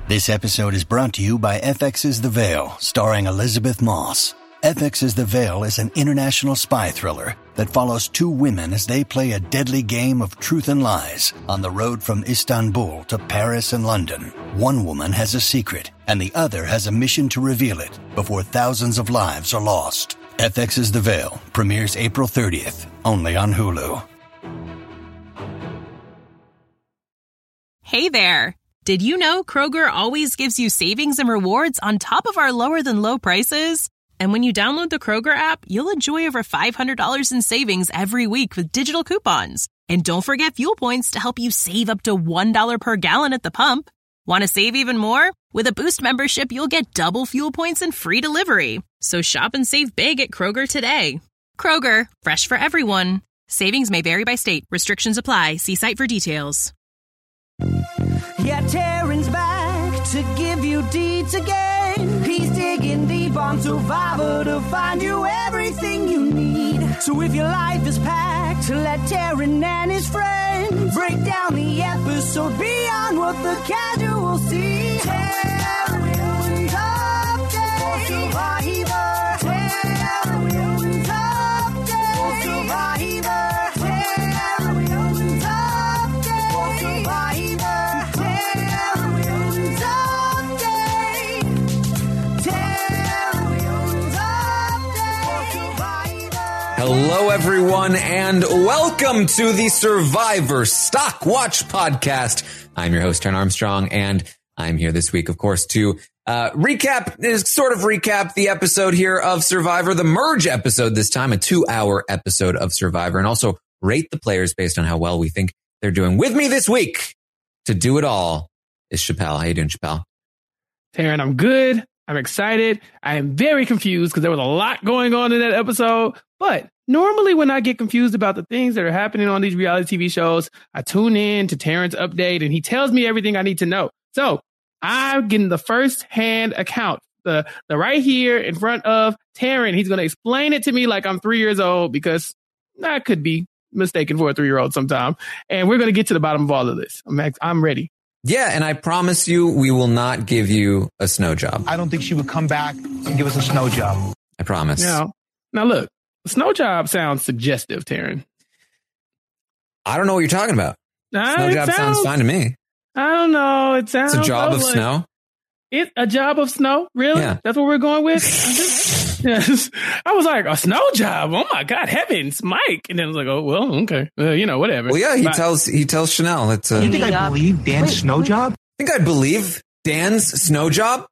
This episode is brought to you by FX's The Veil, starring Elizabeth Moss. FX's The Veil is an international spy thriller that follows two women as they play a deadly game of truth and lies on the road from Istanbul to Paris and London. One woman has a secret, and the other has a mission to reveal it before thousands of lives are lost. FX's The Veil premieres April 30th, only on Hulu. Hey there! Did you know Kroger always gives you savings and rewards on top of our lower-than-low prices? And when you download the Kroger app, you'll enjoy over $500 in savings every week with digital coupons. And don't forget fuel points to help you save up to $1 per gallon at the pump. Want to save even more? With a Boost membership, you'll get double fuel points and free delivery. So shop and save big at Kroger today. Kroger, fresh for everyone. Savings may vary by state. Restrictions apply. See site for details. Yeah, Taryn's back to give you deeds again. He's digging deep on Survivor to find you everything you need. So if your life is packed, let Taryn and his friends break down the episode beyond what the casual see. Taryn's Update for Survivor. Taryn's Update for Survivor. Taryn's Update for Survivor. Hello, everyone, and welcome to the Survivor Stock Watch podcast. I'm your host, Taryn Armstrong, and I'm here this week, of course, to recap the episode here of Survivor, the Merge episode this time, a 2-hour episode of Survivor, and also rate the players based on how well we think they're doing. With me this week to do it all is Chappelle. How you doing, Chappelle? Taryn, I'm good. I'm excited. I am very confused because there was a lot going on in that episode. But normally when I get confused about the things that are happening on these reality TV shows, I tune in to Taryn's update and he tells me everything I need to know. So I'm getting the first-hand account, the right here in front of Taryn. He's going to explain it to me like I'm 3 years old because I could be mistaken for a 3-year-old sometime. And we're going to get to the bottom of all of this. I'm ready. Yeah, and I promise you, we will not give you a snow job. I don't think she would come back and give us a snow job. I promise. Now look, a snow job sounds suggestive, Taryn. I don't know what you're talking about. Snow job sounds fine to me. I don't know. It sounds It's a job of snow. A job of snow? Really? Yeah. That's what we're going with? Yes. I was like, a snow job? Oh my God, heavens, Mike. And then I was like, oh, well, okay. Whatever. Well, yeah, he tells Chanel. It's you think I believe Dan's snow job? I think I believe Dan's snow job?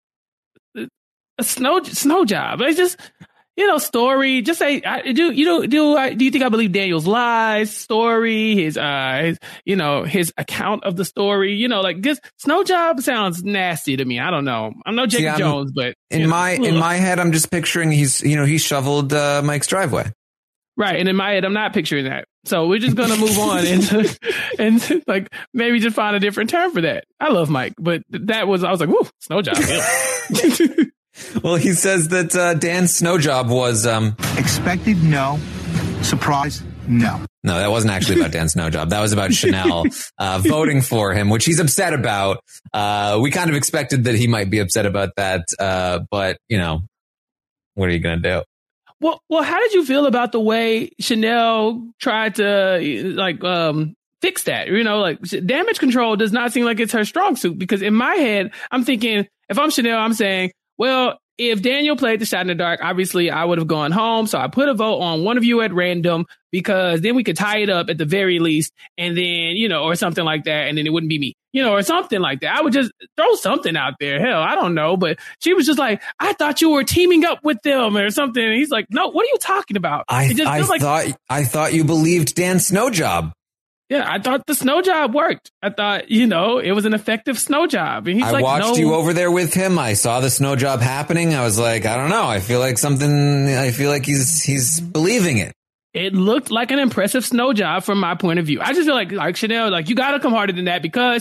A snow job. It's just, story. Just say, do you think I believe Daniel's lies, story, his account of the story? This snow job sounds nasty to me. I don't know. I'm no Jacob Jones, but in my head, I'm just picturing he shoveled Mike's driveway. Right, and in my head, I'm not picturing that. So we're just gonna move on and like maybe just find a different term for that. I love Mike, but I was like, whoo, snow job. Well, he says that Dan's snow job was expected, no. Surprise, no. No, that wasn't actually about Dan's snow job. That was about Chanel voting for him, which he's upset about. We kind of expected that he might be upset about that, but what are you gonna do? Well, how did you feel about the way Chanel tried to fix that? Damage control does not seem like it's her strong suit, because in my head, I'm thinking, if I'm Chanel, I'm saying, well, if Daniel played the shot in the dark, obviously I would have gone home. So I put a vote on one of you at random, because then we could tie it up at the very least. And then, or something like that. And then it wouldn't be me, or something like that. I would just throw something out there. Hell, I don't know. But she was just like, I thought you were teaming up with them or something. And he's like, no, what are you talking about? I thought you believed Dan's snow job. Yeah, I thought the snow job worked. I thought, it was an effective snow job. And he's watched you over there with him. I saw the snow job happening. I was like, I don't know. I feel like he's believing it. It looked like an impressive snow job from my point of view. I just feel like Chanel, you got to come harder than that, because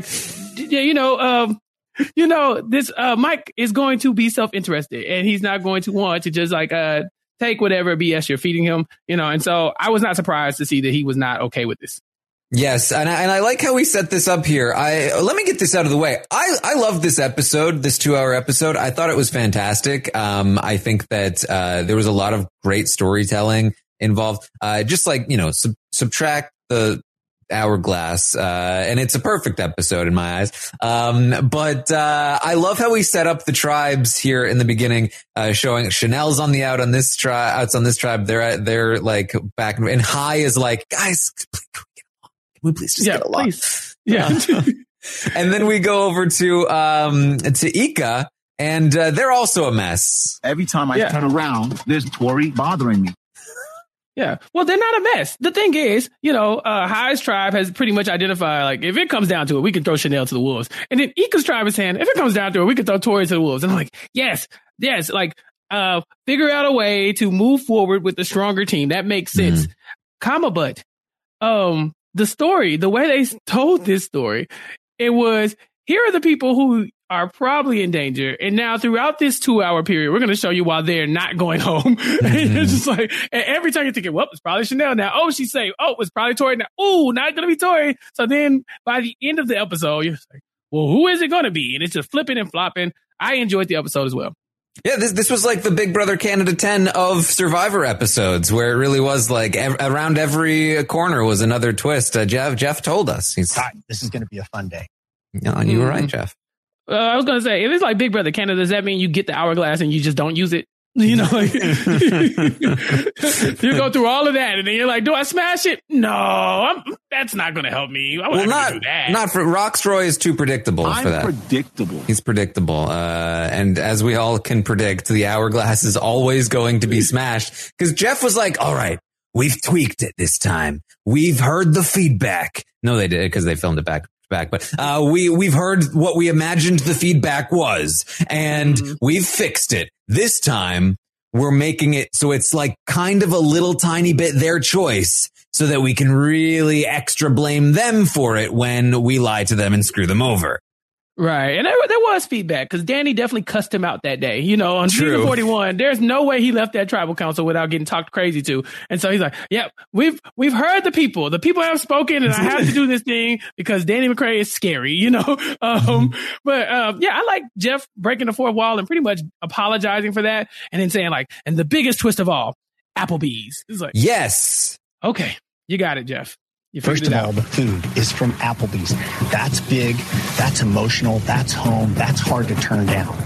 this Mike is going to be self-interested, and he's not going to want to just take whatever BS you're feeding him, and so I was not surprised to see that he was not okay with this. Yes, and I like how we set this up here. Let me get this out of the way. I love this episode, this 2-hour episode. I thought it was fantastic. I think that there was a lot of great storytelling involved. Just like, you know, subtract the hourglass, and it's a perfect episode in my eyes. But I love how we set up the tribes here in the beginning, showing Chanel's on the outs on this tribe. They're like back, and Hai is like, guys, can we please just get along? Please. Yeah. And then we go over to Ika, and they're also a mess. Every time I turn around, there's Tori bothering me. Yeah. Well, they're not a mess. The thing is, you know, Hai's tribe has pretty much identified, like, if it comes down to it, we can throw Chanel to the wolves. And then Ika's tribe is saying, if it comes down to it, we can throw Tori to the wolves. And I'm like, yes, like, figure out a way to move forward with the stronger team. That makes sense. But, the story, the way they told this story, it was, here are the people who are probably in danger. And now throughout this 2-hour period, we're going to show you why they're not going home. It's just like, and every time you're thinking, well, it's probably Chanel now. Oh, she's safe. Oh, it's probably Tori now. Oh, not going to be Tori. So then by the end of the episode, you're like, well, who is it going to be? And it's just flipping and flopping. I enjoyed the episode as well. Yeah, this was like the Big Brother Canada 10 of Survivor episodes, where it really was like around every corner was another twist. Jeff told us. This is going to be a fun day. No, and you were right, Jeff. I was going to say, if it's like Big Brother Canada, does that mean you get the hourglass and you just don't use it? You know, like, you go through all of that and then you're like, do I smash it? No, that's not going to help me. I wouldn't do that. Not for Rocksroy is too predictable for that. Predictable. He's predictable. And as we all can predict, the hourglass is always going to be smashed, because Jeff was like, all right, we've tweaked it this time. We've heard the feedback. No, they did, because they filmed it back. But we've heard what we imagined the feedback was, and we've fixed it. This time we're making it so it's like kind of a little tiny bit their choice, so that we can really extra blame them for it when we lie to them and screw them over. Right. And there was feedback, because Danny definitely cussed him out that day. You know, on season 41, there's no way he left that tribal council without getting talked crazy to. And so he's like, yeah, we've heard the people. The people have spoken, and I have to do this thing because Danny McCray is scary, you know? But I like Jeff breaking the fourth wall and pretty much apologizing for that. And then saying like, and the biggest twist of all, Applebee's. It's like, yes. Okay. You got it, Jeff. First of all, the food is from Applebee's. That's big. That's emotional. That's home. That's hard to turn down.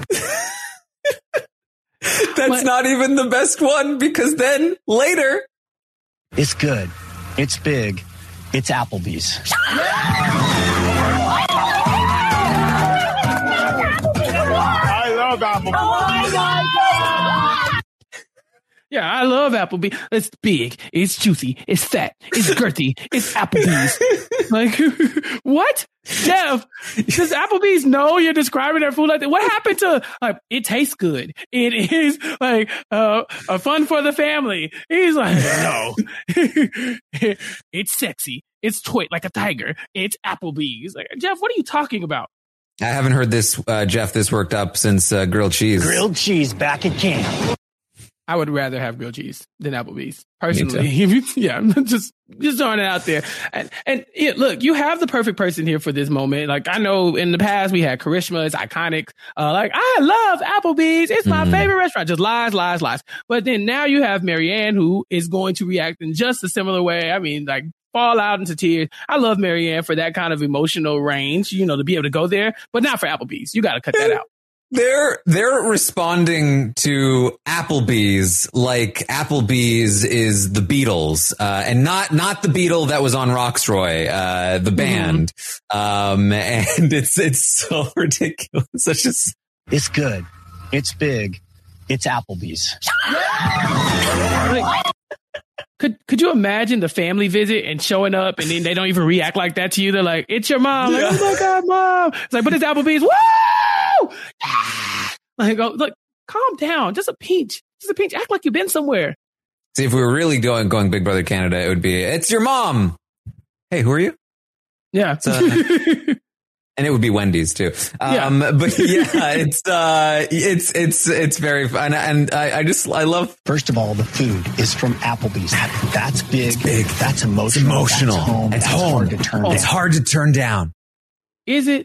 That's not even the best one, because then later. It's good. It's big. It's Applebee's. I love Applebee's. Oh my God. Yeah, I love Applebee's. It's big, it's juicy, it's fat, it's girthy, it's Applebee's. Like, what? Jeff, does Applebee's know you're describing their food like that? What happened to, like, it tastes good? It is, like, a fun for the family. He's like, no. It's sexy. It's toy like a tiger. It's Applebee's. Like, Jeff, what are you talking about? I haven't heard this, Jeff, this worked up since grilled cheese. Grilled cheese back at camp. I would rather have grilled cheese than Applebee's, personally. Yeah, just throwing it out there. And yeah, look, you have the perfect person here for this moment. Like, I know in the past we had Karishma, it's iconic. Like, I love Applebee's. It's my favorite restaurant. Just lies. But then now you have Marianne, who is going to react in just a similar way. I mean, like, fall out into tears. I love Marianne for that kind of emotional range, you know, to be able to go there, but not for Applebee's. You got to cut that out. They're responding to Applebee's like Applebee's is the Beatles, and not the Beatle that was on Rocksroy, the band. And it's so ridiculous. It's good. It's big. It's Applebee's. Could you imagine the family visit and showing up, and then they don't even react like that to you? They're like, it's your mom. Like, oh my God, Mom. It's like, but it's Applebee's. Woo! Like, oh, look, calm down. Just a pinch. Act like you've been somewhere. See, if we were really going Big Brother Canada, it would be, it's your mom. Hey, who are you? Yeah. And it would be Wendy's too. But yeah, it's very fun. And I love. First of all, the food is from Applebee's. That's big. It's big. That's emotional. It's emotional. That's home. It's That's home. hard to turn down. It's hard to turn down. Is it?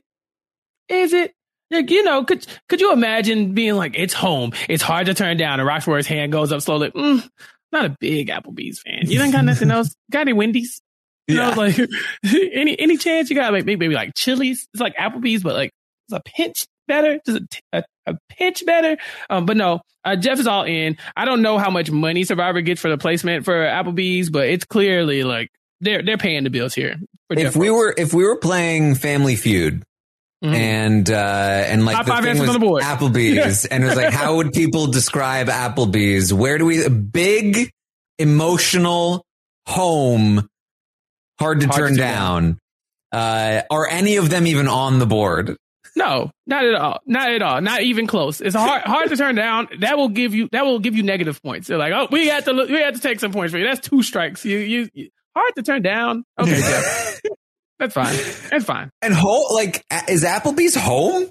Like, you know, could you imagine being like, it's home. It's hard to turn down. And Rocksroy's hand goes up slowly. Not a big Applebee's fan. You don't got nothing else? Got any Wendy's? You know, like any chance you got like maybe like Chili's? It's like Applebee's, but like it's a pinch better, just a pinch better. But no, Jeff is all in. I don't know how much money Survivor gets for the placement for Applebee's, but it's clearly like they're paying the bills here. If we were playing Family Feud. And like top the five thing answers was on the board. Applebee's, and it was like, how would people describe Applebee's? Where do we big, emotional, home, hard to turn down? Are any of them even on the board? No, not at all. Not at all. Not even close. It's hard to turn down. That will give you negative points. They're like, oh, we had to take some points for you. That's 2 strikes. You hard to turn down. Okay, Jeff. That's fine. That's fine. And home, like, is Applebee's home?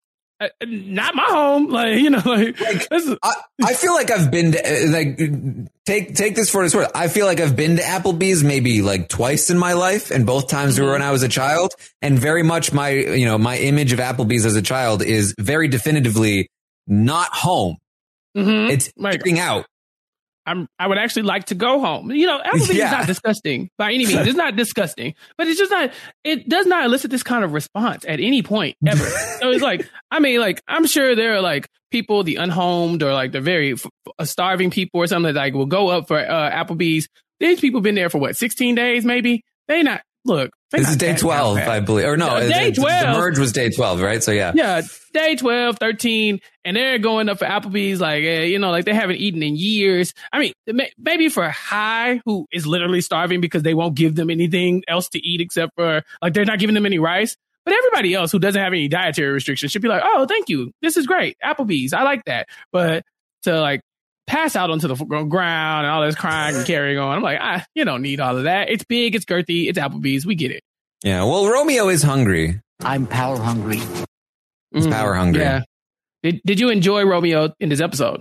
Not my home. Like, you know, like I feel like I've been to, like, take this for what it's worth. I feel like I've been to Applebee's maybe like twice in my life, and both times were when I was a child. And very much my image of Applebee's as a child is very definitively not home. It's eating out. I would actually like to go home. You know, Applebee's is not disgusting by any means. It's not disgusting, but it's just not, it does not elicit this kind of response at any point ever. So it's like, I mean, like, I'm sure there are like people, the unhomed or like the very starving people or something that like will go up for Applebee's. These people been there for what, 16 days maybe? This is day 12, I believe. Or no, day 12. The merge was day 12, right? So yeah. Yeah, day 12, 13, and they're going up for Applebee's like, like they haven't eaten in years. I mean, maybe for High, who is literally starving because they won't give them anything else to eat except for, like, they're not giving them any rice. But everybody else who doesn't have any dietary restrictions should be like, oh, thank you. This is great. Applebee's. I like that. But to, like, pass out onto the ground and all this crying and carrying on. I'm like, you don't need all of that. It's big, it's girthy, it's Applebee's. We get it. Yeah, well, Romeo is hungry. I'm power hungry. He's power hungry. Yeah. Did you enjoy Romeo in this episode?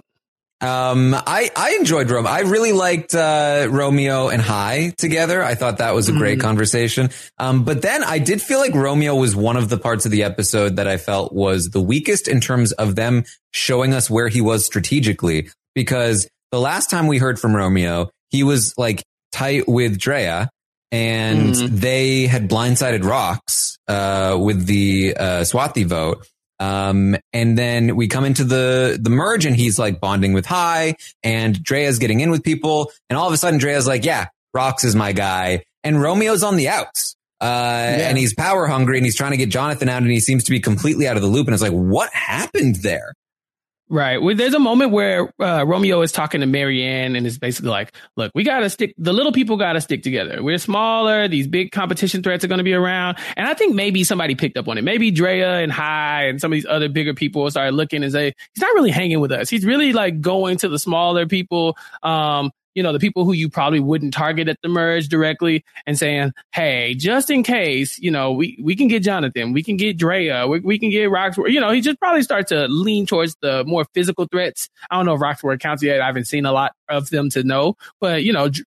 I enjoyed Romeo. I really liked Romeo and High together. I thought that was a great conversation. But then I did feel like Romeo was one of the parts of the episode that I felt was the weakest in terms of them showing us where he was strategically. Because the last time we heard from Romeo, he was like tight with Drea, and they had blindsided Rox with the Swathi vote. And then we come into the merge, and he's like bonding with High, and Drea's getting in with people, and all of a sudden Drea's like, yeah, Rox is my guy, and Romeo's on the outs. And he's power hungry, and he's trying to get Jonathan out, and he seems to be completely out of the loop. And it's like, what happened there? Right. Well, there's a moment where Romeo is talking to Marianne and is basically like, look, the little people got to stick together. We're smaller. These big competition threats are going to be around. And I think maybe somebody picked up on it. Maybe Drea and High and some of these other bigger people started looking and say, he's not really hanging with us. He's really like going to the smaller people. The people who you probably wouldn't target at the merge directly and saying, hey, just in case, we can get Jonathan, we can get Drea, we can get Roxworth. He just probably starts to lean towards the more physical threats. I don't know if Roxworth counts yet. I haven't seen a lot of them to know, but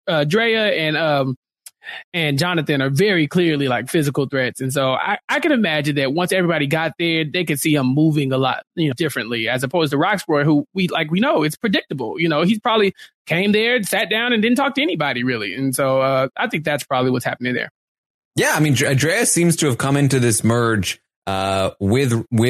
Drea and Jonathan are very clearly like physical threats. And so I can imagine that once everybody got there, they could see him moving a lot, differently, as opposed to Roxworth, who we know it's predictable. He's probably came there, sat down and didn't talk to anybody really. And so I think that's probably what's happening there. Yeah. I mean, Drea seems to have come into this merge with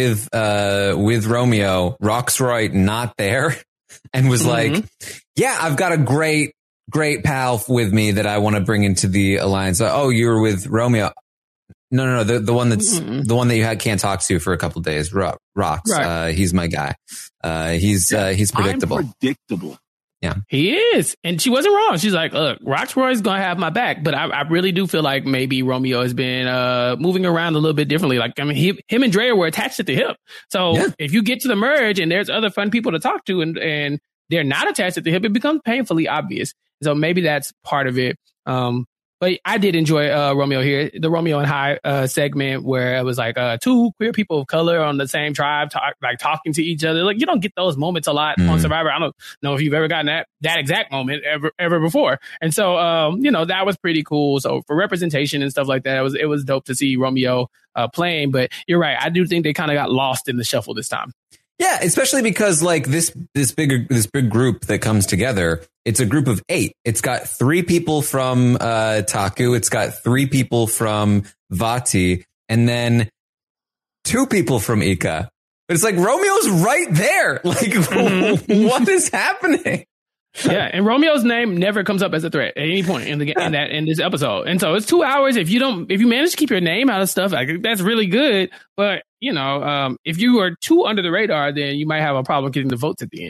Romeo, Roxroy not there, and was like, yeah, I've got a great pal with me that I want to bring into the alliance. Oh, you were with Romeo. No. The one the one that you can't talk to for a couple of days. Rox. Right. He's my guy. He's predictable. I'm predictable. Yeah, he is. And she wasn't wrong. She's like, look, Roxroy's going to have my back. But I really do feel like maybe Romeo has been moving around a little bit differently. Like, I mean, him and Drea were attached at the hip. So if you get to the merge and there's other fun people to talk to and they're not attached at the hip, it becomes painfully obvious. So maybe that's part of it. But I did enjoy Romeo here, the Romeo and High segment where it was like two queer people of color on the same tribe, talking to each other. Like, you don't get those moments a lot on Survivor. I don't know if you've ever gotten that exact moment ever before. And so, that was pretty cool. So for representation and stuff like that, it was dope to see Romeo playing. But you're right. I do think they kind of got lost in the shuffle this time. Yeah, especially because like this big group that comes together, it's a group of 8. It's got 3 people from Taku, it's got 3 people from Vati, and then 2 people from Ika. But it's like Romeo's right there. Like, what is happening? Yeah, and Romeo's name never comes up as a threat at any point in this episode. And so it's 2 hours. If you manage to keep your name out of stuff, like, that's really good. But if you are too under the radar, then you might have a problem getting the votes at the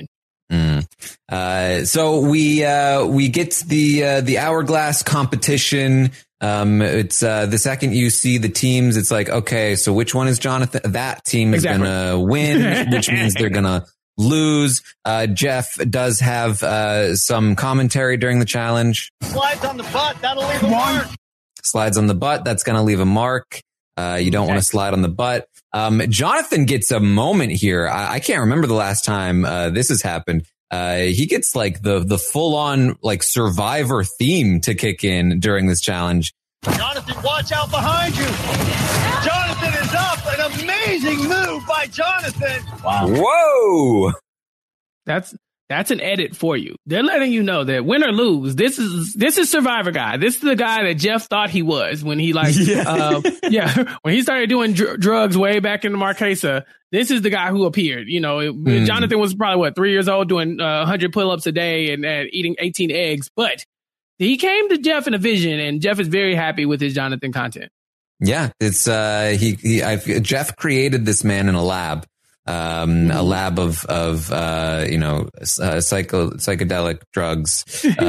end. So we get the hourglass competition. It's the second you see the teams, it's like, okay, so which one is Jonathan? That team is gonna win, which means they're gonna lose. Jeff does have some commentary during the challenge. Slides on the butt, that'll leave a mark. Slides on the butt, that's gonna leave a mark. You don't want to slide on the butt. Jonathan gets a moment here. I can't remember the last time this has happened. He gets like the full on like Survivor theme to kick in during this challenge. Jonathan, watch out behind you. Jonathan is up. An amazing move by Jonathan. Wow. Whoa. That's an edit for you. They're letting you know that win or lose, this is Survivor guy. This is the guy that Jeff thought he was when he when he started doing drugs way back in the Marquesa. This is the guy who appeared. Jonathan was probably 3 years old doing 100 pull-ups a day and eating 18 eggs, but he came to Jeff in a vision, and Jeff is very happy with his Jonathan content. Yeah, it's Jeff created this man in a lab. A lab of psychedelic drugs,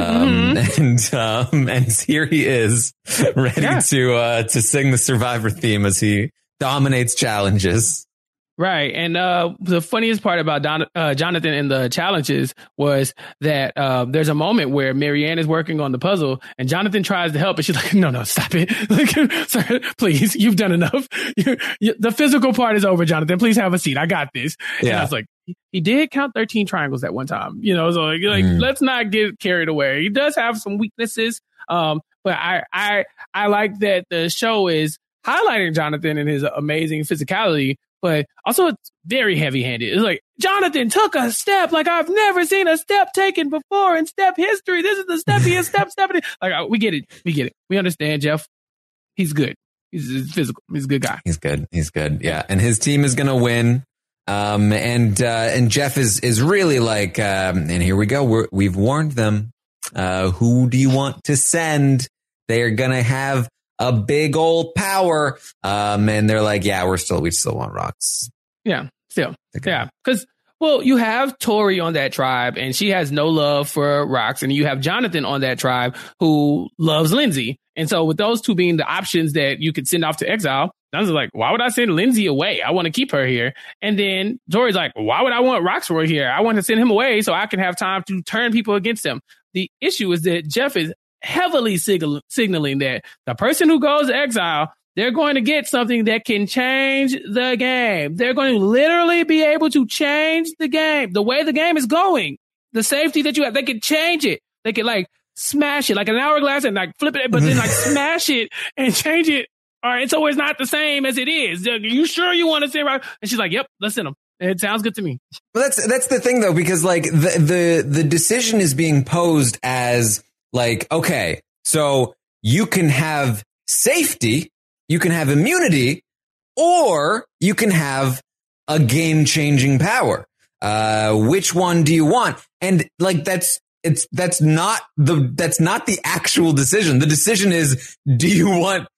and here he is ready to sing the Survivor theme as he dominates challenges. Right. And the funniest part about Jonathan in the challenges was that there's a moment where Marianne is working on the puzzle and Jonathan tries to help, and she's like, no, stop it. Like, sir, please, you've done enough. The physical part is over, Jonathan. Please have a seat. I got this. Yeah. And I was like, he did count 13 triangles at one time, so let's not get carried away. He does have some weaknesses. But I like that the show is highlighting Jonathan and his amazing physicality, but also it's very heavy-handed. It's like, Jonathan took a step like I've never seen a step taken before in step history. This is the steppiest step. Like, we get it. We understand, Jeff. He's good. He's physical. He's a good guy. He's good. Yeah. And his team is going to win. And Jeff is really like, and here we go. We've warned them. Who do you want to send? They are going to have a big old power. And they're like, yeah, we still want Rox. Yeah, still. Yeah. Because, you have Tori on that tribe and she has no love for Rox. And you have Jonathan on that tribe who loves Lindsay. And so with those two being the options that you could send off to exile, I was like, why would I send Lindsay away? I want to keep her here. And then Tori's like, why would I want Roxroy here? I want to send him away so I can have time to turn people against him. The issue is that Jeff is heavily signaling that the person who goes to exile, they're going to get something that can change the game. They're going to literally be able to change the game. The way the game is going, the safety that you have, they can change it. They can smash it like an hourglass and flip it, but then smash it and change it. All right, so it's not the same as it is. Are you sure you want to send Rox? And she's like, yep, let's send him. It sounds good to me. Well, that's the thing though, because the decision is being posed as okay, so you can have safety, you can have immunity, or you can have a game-changing power. Which one do you want? And that's not the actual decision. The decision is, do you want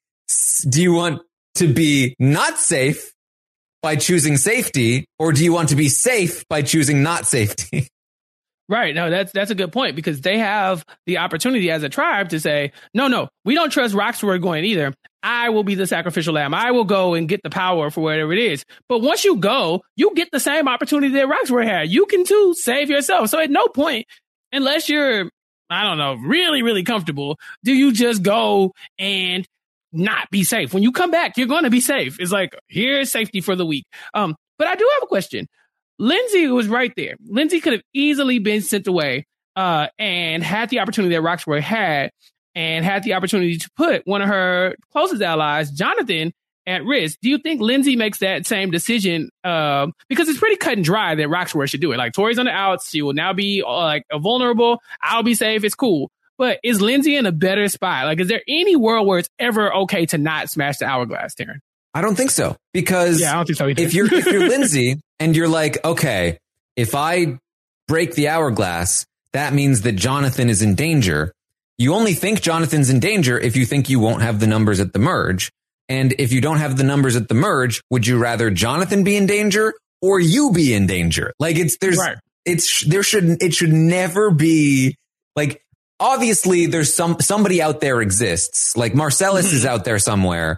to be not safe by choosing safety, or do you want to be safe by choosing not safety? Right. No, that's a good point, because they have the opportunity as a tribe to say, no, we don't trust Roxroy going either. I will be the sacrificial lamb. I will go and get the power for whatever it is. But once you go, you get the same opportunity that Roxroy had. You can too save yourself. So at no point, unless you're I don't know, really, really comfortable, do you just go and not be safe? When you come back, you're going to be safe. It's like, here's safety for the week. But I do have a question. Lindsay was right there. Lindsay could have easily been sent away and had the opportunity that Roxroy had, and had the opportunity to put one of her closest allies, Jonathan, at risk. Do you think Lindsay makes that same decision? Because it's pretty cut and dry that Roxroy should do it. Like, Tori's on the outs. She will now be vulnerable. I'll be safe. It's cool. But is Lindsay in a better spot? Like, is there any world where it's ever okay to not smash the hourglass, Taryn? I don't think so. Because I don't think so either. if you're Lindsay and you're like, okay, if I break the hourglass, that means that Jonathan is in danger. You only think Jonathan's in danger if you think you won't have the numbers at the merge. And if you don't have the numbers at the merge, would you rather Jonathan be in danger or you be in danger? Like, it should never be like, obviously there's somebody out there exists, like Marcellus is out there somewhere,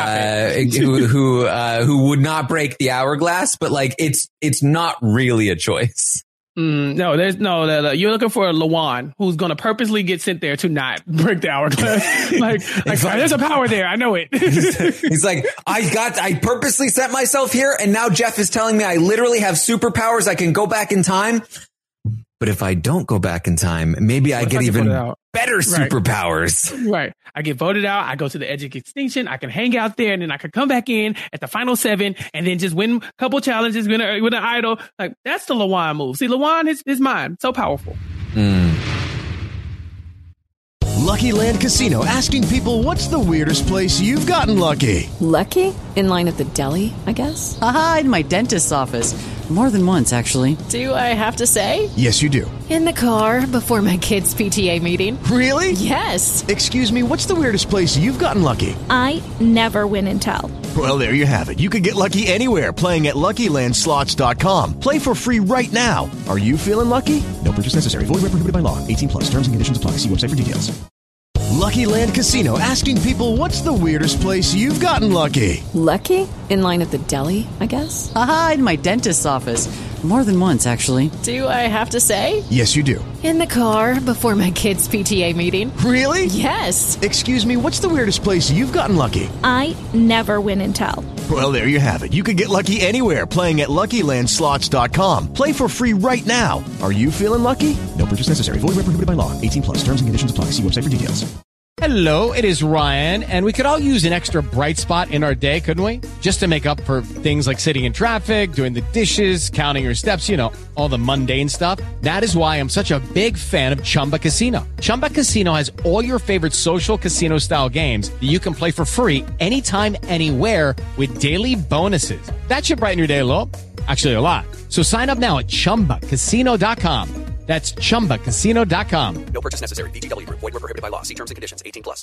who would not break the hourglass, but like, it's not really a choice. No, there's no. You're looking for a Lawan who's going to purposely get sent there to not break the hourglass. like there's a power there. I know it. He's like, I purposely set myself here, and now Jeff is telling me I literally have superpowers. I can go back in time. But if I don't go back in time, maybe I get even better superpowers. Right. I get voted out. I go to the edge of extinction. I can hang out there, and then I can come back in at the final 7 and then just win a couple challenges with an idol. Like, that's the Lawan move. See, Lawan is mine. So powerful. Lucky Land Casino, asking people, what's the weirdest place you've gotten lucky? Lucky? In line at the deli, I guess? Aha, in my dentist's office. More than once, actually. Do I have to say? Yes, you do. In the car before my kids' PTA meeting. Really? Yes. Excuse me, what's the weirdest place you've gotten lucky? I never win and tell. Well, there you have it. You can get lucky anywhere, playing at LuckyLandSlots.com. Play for free right now. Are you feeling lucky? No purchase necessary. Void where prohibited by law. 18+. Terms and conditions apply. See website for details. Lucky Land Casino, asking people, what's the weirdest place you've gotten lucky? Lucky? In line at the deli, I guess? Aha, in my dentist's office. More than once, actually. Do I have to say? Yes, you do. In the car before my kids' PTA meeting. Really? Yes. Excuse me, what's the weirdest place you've gotten lucky? I never win and tell. Well, there you have it. You can get lucky anywhere, playing at LuckyLandSlots.com. Play for free right now. Are you feeling lucky? No purchase necessary. Void where prohibited by law. 18+. Terms and conditions apply. See website for details. Hello, it is Ryan, and we could all use an extra bright spot in our day, couldn't we? Just to make up for things like sitting in traffic, doing the dishes, counting your steps, you know, all the mundane stuff. That is why I'm such a big fan of Chumba Casino. Chumba Casino has all your favorite social casino-style games that you can play for free anytime, anywhere with daily bonuses. That should brighten your day a little. Actually, a lot. So sign up now at ChumbaCasino.com. That's ChumbaCasino.com. No purchase necessary. VGW Group. Void where prohibited by law. See terms and conditions. 18+.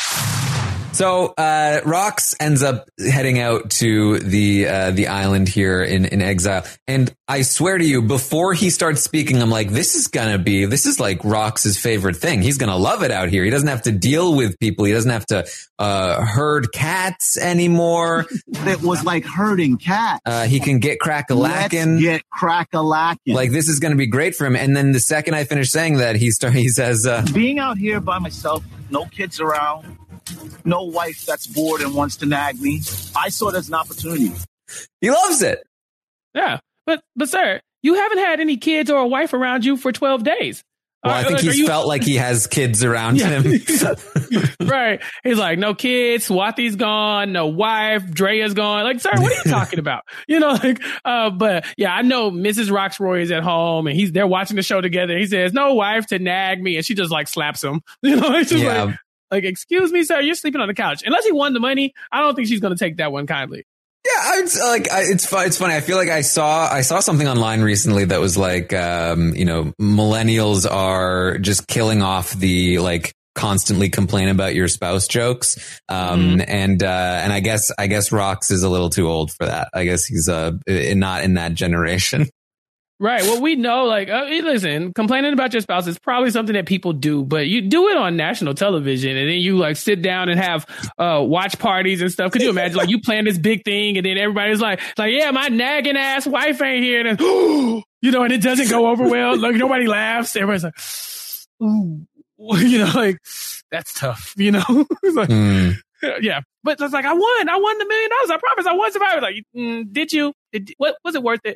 So Rox ends up heading out to the island here in exile, and I swear to you, before he starts speaking, I'm like, this is like Rox's favorite thing. He's gonna love it out here. He doesn't have to deal with people. He doesn't have to herd cats anymore. It was like herding cats. He can get crack-a-lackin'. Let's get crack-a-lackin'. Like, this is gonna be great for him. And then the second I finish saying that, he says, being out here by myself, no kids around, no wife that's bored and wants to nag me, I saw it as an opportunity. He loves it. Yeah. But sir, you haven't had any kids or a wife around you for 12 days. Well, I think he's felt like he has kids around him. Right. He's like, no kids, Swathi's gone, no wife, Drea's gone. Like, sir, what are you talking about? You know, like, but yeah, I know Mrs. Roxroy is at home and they're watching the show together. He says, no wife to nag me. And she just like slaps him. You know, it's just like, excuse me, sir, you're sleeping on the couch. Unless he won the money, I don't think she's going to take that one kindly. Yeah, it's funny. I feel like I saw something online recently that was like, millennials are just killing off the like constantly complain about your spouse jokes. And I guess Rox is a little too old for that. I guess he's not in that generation. Right. Well, we know, like, listen, complaining about your spouse is probably something that people do, but you do it on national television and then you like sit down and have watch parties and stuff. Could you imagine, like, you plan this big thing and then everybody's like, yeah, my nagging ass wife ain't here. And then, and it doesn't go over well. Like, nobody laughs. Everybody's like, ooh. you know, like that's tough, you know. Like, yeah, but it's like I won $1 million. I promise, I won Survivor. Like, did you? What was it worth it?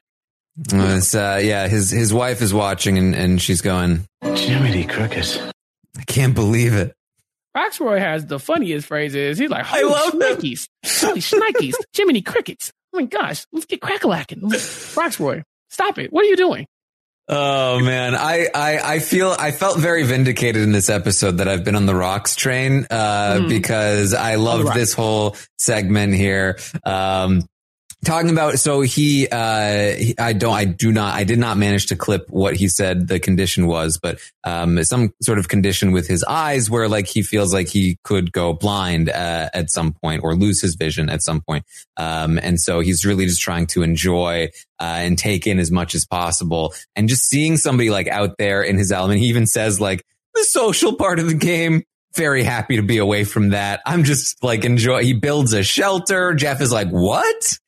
His wife is watching and she's going, Jiminy Crickets. I can't believe it. Roxroy has the funniest phrases. He's like, holy shnikes. Holy shnikes. Jiminy Crickets. Oh my gosh. Let's get crack-a-lacking. Roxroy, stop it. What are you doing? Oh man. I felt very vindicated in this episode that I've been on the Rocks train, because I loved this whole segment here. Talking about, so I did not manage to clip what he said the condition was, but, some sort of condition with his eyes where like he feels like he could go blind, at some point or lose his vision at some point. And so he's really just trying to enjoy, and take in as much as possible. And just seeing somebody like out there in his element, he even says like the social part of the game. Very happy to be away from that. I'm just like he builds a shelter. Jeff is like, what?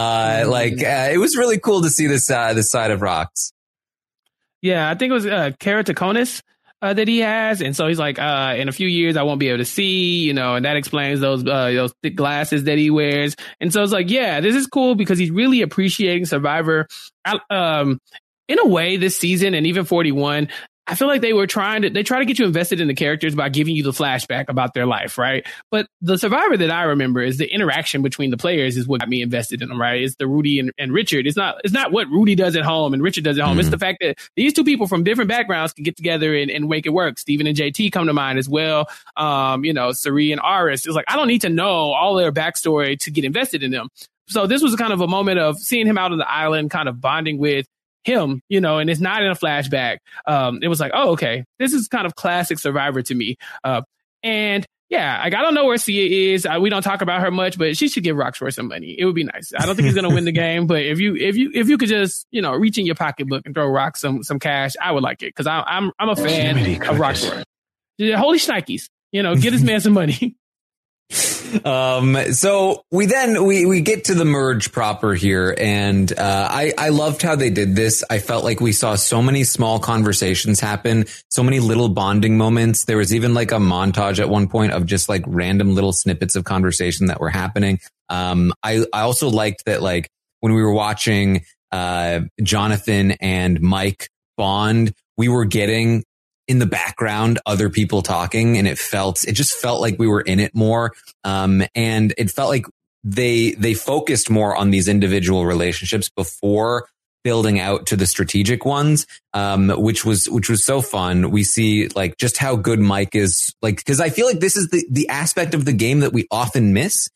It was really cool to see this side of Rocks. Yeah, I think it was keratoconus that he has. And so he's like, in a few years, I won't be able to see, you know, and that explains those thick glasses that he wears. And so it's like, yeah, this is cool because he's really appreciating Survivor. In a way, this season and even 41, I feel like they try to get you invested in the characters by giving you the flashback about their life, right? But the Survivor that I remember is the interaction between the players is what got me invested in them, right? It's the Rudy and Richard. It's not what Rudy does at home and Richard does at home. Mm-hmm. It's the fact that these two people from different backgrounds can get together and make it work. Steven and JT come to mind as well. Sari and Aris. It's like, I don't need to know all their backstory to get invested in them. So this was kind of a moment of seeing him out on the island, kind of bonding with him, you know, and it's not in a flashback. It was like, oh, okay, this is kind of classic Survivor to me. And yeah, I don't know where Sia is. We don't talk about her much, but she should give Roxroy some money. It would be nice. I don't think he's going to win the game, but if you could just, you know, reach in your pocketbook and throw Rox some cash, I would like it because I'm a fan of Roxroy. Yeah, holy shnikes, you know, get this man some money. So we get to the merge proper here, and I loved how they did this. I felt like we saw so many small conversations happen, so many little bonding moments. There was even like a montage at one point of just like random little snippets of conversation that were happening. I also liked that, like, when we were watching Jonathan and Mike bond, we were getting in the background other people talking, and it just felt like we were in it more. And it felt like they focused more on these individual relationships before building out to the strategic ones, which was so fun. We see like just how good Mike is, like, because I feel like this is the aspect of the game that we often miss.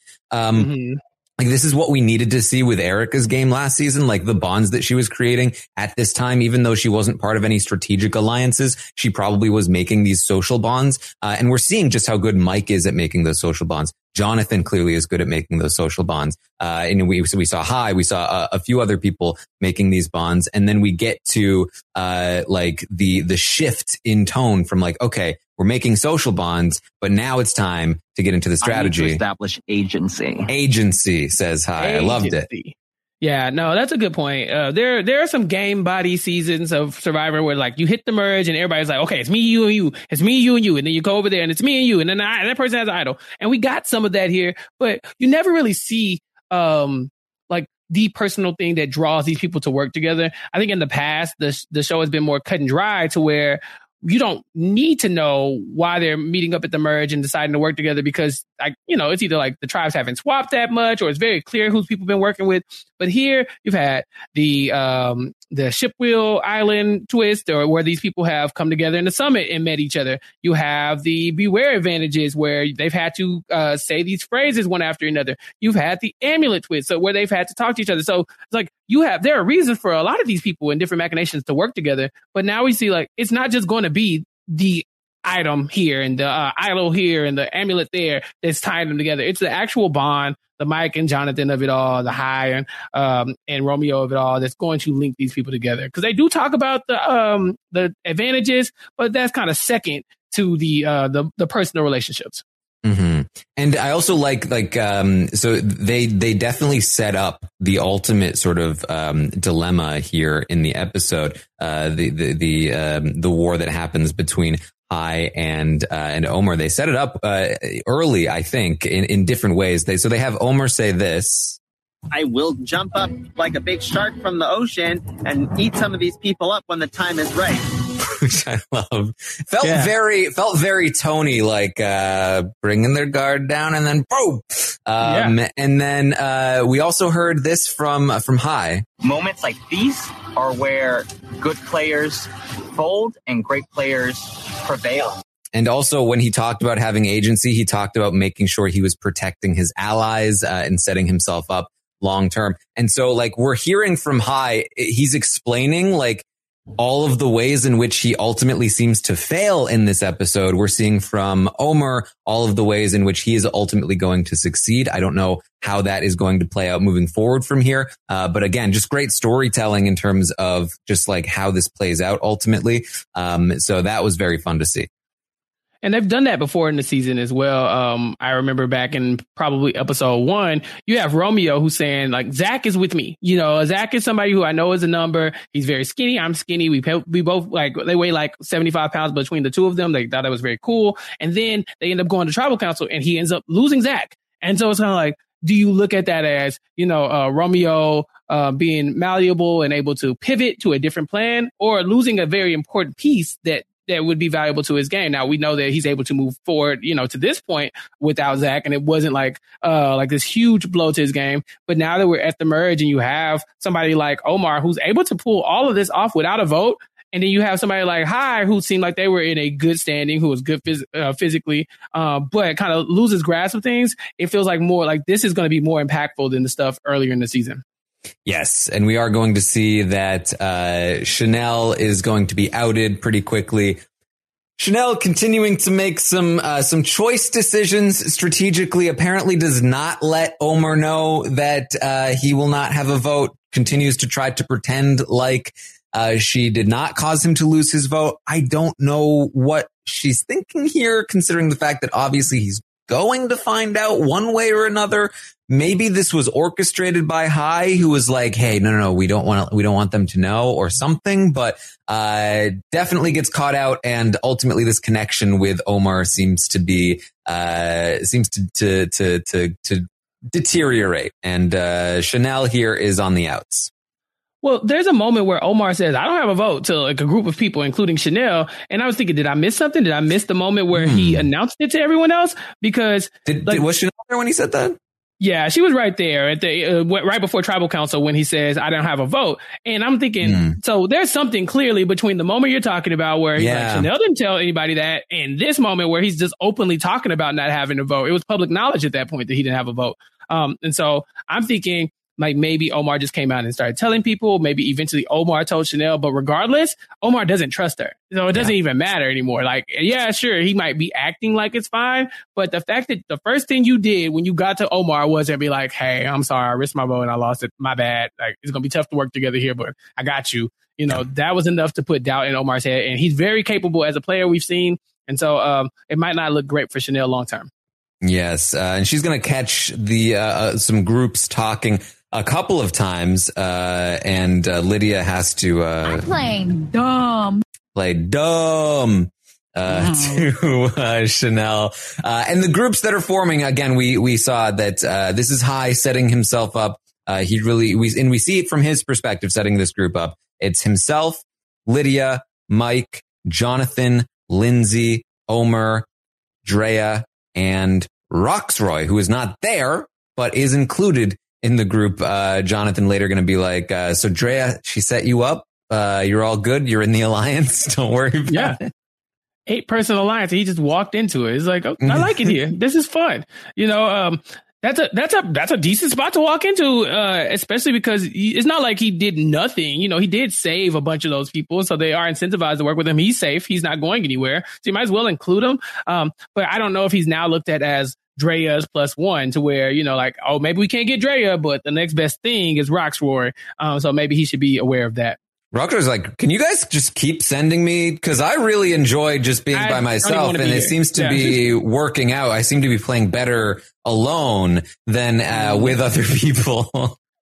Like, this is what we needed to see with Erica's game last season, like the bonds that she was creating at this time. Even though she wasn't part of any strategic alliances, she probably was making these social bonds. And we're seeing just how good Mike is at making those social bonds. Jonathan clearly is good at making those social bonds. And we saw we saw a few other people making these bonds. And then we get to, like the shift in tone from like, okay, we're making social bonds, but now it's time to get into the strategy. I need to establish agency. Agency, says Hi. I loved it. Yeah, no, that's a good point. There are some game body seasons of Survivor where like you hit the merge and everybody's like, okay, it's me, you, and you. It's me, you, and you. And then you go over there and it's me and you. And then that person has an idol. And we got some of that here, but you never really see, like the personal thing that draws these people to work together. I think in the past, the show has been more cut and dry to where you don't need to know why they're meeting up at the merge and deciding to work together because, like, you know, it's either like the tribes haven't swapped that much or it's very clear who people been working with. But here you've had the Shipwheel Island twist, or where these people have come together in the summit and met each other. You have the Beware advantages where they've had to say these phrases one after another. You've had the amulet twist, so where they've had to talk to each other. So it's like there are reasons for a lot of these people in different machinations to work together. But now we see like it's not just going to be the item here and the idol here and the amulet there that's tying them together. It's the actual bond, the Mike and Jonathan of it all, the Hi and Romeo of it all, that's going to link these people together. Because they do talk about the advantages, but that's kind of second to the personal relationships. Mm-hmm. And I also like so they definitely set up the ultimate sort of dilemma here in the episode, the war that happens between Hai and Omar. They set it up early, I think, in different ways. They have Omar say this. I will jump up like a big shark from the ocean and eat some of these people up when the time is right. Which I love. Felt very Tony, like bringing their guard down and then boom. And then we also heard this from Hai. Moments like these are where good players fold and great players prevail. And also when he talked about having agency, he talked about making sure he was protecting his allies and setting himself up long term. And so like we're hearing from Hai, he's explaining like all of the ways in which he ultimately seems to fail in this episode. We're seeing from Omar all of the ways in which he is ultimately going to succeed. I don't know how that is going to play out moving forward from here. But again, just great storytelling in terms of just like how this plays out ultimately. So that was very fun to see. And they've done that before in the season as well. I remember back in probably episode 1, you have Romeo who's saying like, Zach is with me. You know, Zach is somebody who I know is a number. He's very skinny. I'm skinny. We both like, they weigh like 75 pounds between the two of them. They thought that was very cool. And then they end up going to tribal council and he ends up losing Zach. And so it's kind of like, do you look at that as, you know, Romeo being malleable and able to pivot to a different plan, or losing a very important piece that would be valuable to his game? Now we know that he's able to move forward, you know, to this point without Zach, and it wasn't like this huge blow to his game. But now that we're at the merge and you have somebody like Omar who's able to pull all of this off without a vote, and then you have somebody like Hai who seemed like they were in a good standing, who was good physically, but kind of loses grasp of things. It feels like more like this is going to be more impactful than the stuff earlier in the season. Yes, and we are going to see that Chanel is going to be outed pretty quickly. Chanel continuing to make some choice decisions strategically, apparently does not let Omar know that he will not have a vote, continues to try to pretend like she did not cause him to lose his vote. I don't know what she's thinking here, considering the fact that obviously he's going to find out one way or another. Maybe this was orchestrated by Hai, who was like, hey, no, we don't want them to know, or something, but definitely gets caught out. And ultimately this connection with Omar seems to be, seems to deteriorate. And Chanel here is on the outs. Well, there's a moment where Omar says, I don't have a vote, to like a group of people, including Chanel. And I was thinking, did I miss something? Did I miss the moment where he announced it to everyone else? Because was Chanel there when he said that? Yeah, she was right there at the right before tribal council when he says, I don't have a vote. And I'm thinking, so there's something clearly between the moment you're talking about where he's like, Chanel didn't tell anybody that, and this moment where he's just openly talking about not having a vote. It was public knowledge at that point that he didn't have a vote. And so I'm thinking, like, maybe Omar just came out and started telling people. Maybe eventually Omar told Chanel. But regardless, Omar doesn't trust her. So it doesn't even matter anymore. Like, yeah, sure, he might be acting like it's fine. But the fact that the first thing you did when you got to Omar was to be like, hey, I'm sorry, I risked my vote and I lost it. My bad. Like, it's going to be tough to work together here, but I got you. You know, that was enough to put doubt in Omar's head. And he's very capable as a player, we've seen. And so it might not look great for Chanel long term. Yes. And she's going to catch the some groups talking a couple of times, and Lydia has to I'm playing dumb. Play dumb to Chanel. And the groups that are forming, again, we saw that this is Hai setting himself up. We see it from his perspective, setting this group up. It's himself, Lydia, Mike, Jonathan, Lindsay, Omar, Drea, and Roxroy, who is not there, but is included in the group. Jonathan later going to be like, so Drea, she set you up. You're all good. You're in the alliance. Don't worry about it. 8-person alliance. He just walked into it. It's like, oh, I like it here. This is fun. You know, that's a decent spot to walk into, especially because it's not like he did nothing. You know, he did save a bunch of those people, so they are incentivized to work with him. He's safe. He's not going anywhere. So you might as well include him. But I don't know if he's now looked at as Drea's +1, to where, you know, like, oh, maybe we can't get Drea, but the next best thing is Roxroy. So maybe he should be aware of that. Roxroy's like, can you guys just keep sending me? Because I really enjoy just being by myself, and it seems to be working out. I seem to be playing better alone than with other people.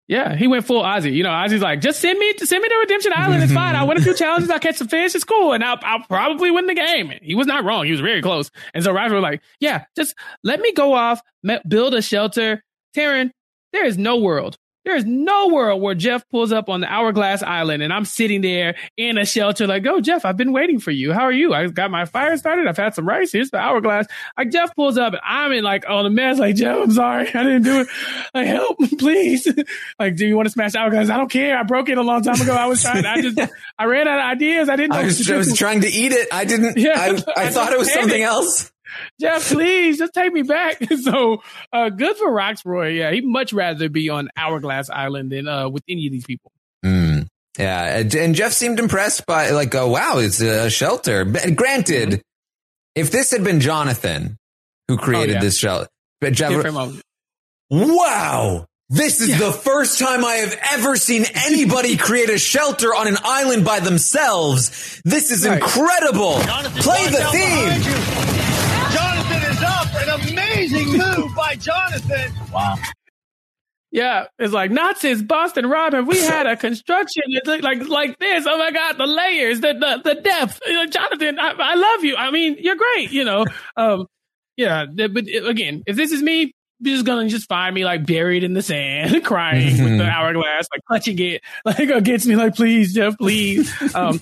Yeah, he went full Ozzy. Ozzy's like, just send me to Redemption Island. It's fine. I'll win a few challenges. I'll catch some fish. It's cool. And I'll probably win the game. He was not wrong. He was very close. And so Rocksroy was like, yeah, just let me go off, build a shelter. Taryn, there is no world where Jeff pulls up on the Hourglass Island and I'm sitting there in a shelter like, oh, Jeff, I've been waiting for you. How are you? I got my fire started. I've had some rice. Here's the Hourglass. Like, Jeff pulls up and I'm in like on a mess. Like, Jeff, I'm sorry. I didn't do it. Like, help, please. Like, do you want to smash Hourglass? I don't care. I broke it a long time ago. I ran out of ideas. I didn't know. I was trying to eat it. I didn't. Yeah, I thought it was something else. Jeff, please just take me back. So good for Rocksroy. Yeah, he'd much rather be on Hourglass Island than with any of these people. Yeah, and Jeff seemed impressed by like, oh, wow, it's a shelter. But granted, if this had been Jonathan who created this shelter, but Jeff, wow, this is the first time I have ever seen anybody create a shelter on an island by themselves. This is incredible. Jonathan, play the theme. Jonathan is up. An amazing move by Jonathan. Wow. Yeah, it's like, not since Boston Rob have we had a construction like this. Oh my God, the layers, the depth. Jonathan, I love you. I mean, you're great. Yeah. But again, if this is me, you're just gonna find me like buried in the sand, crying with the Hourglass, like clutching it, like against me, like, please, Jeff, please.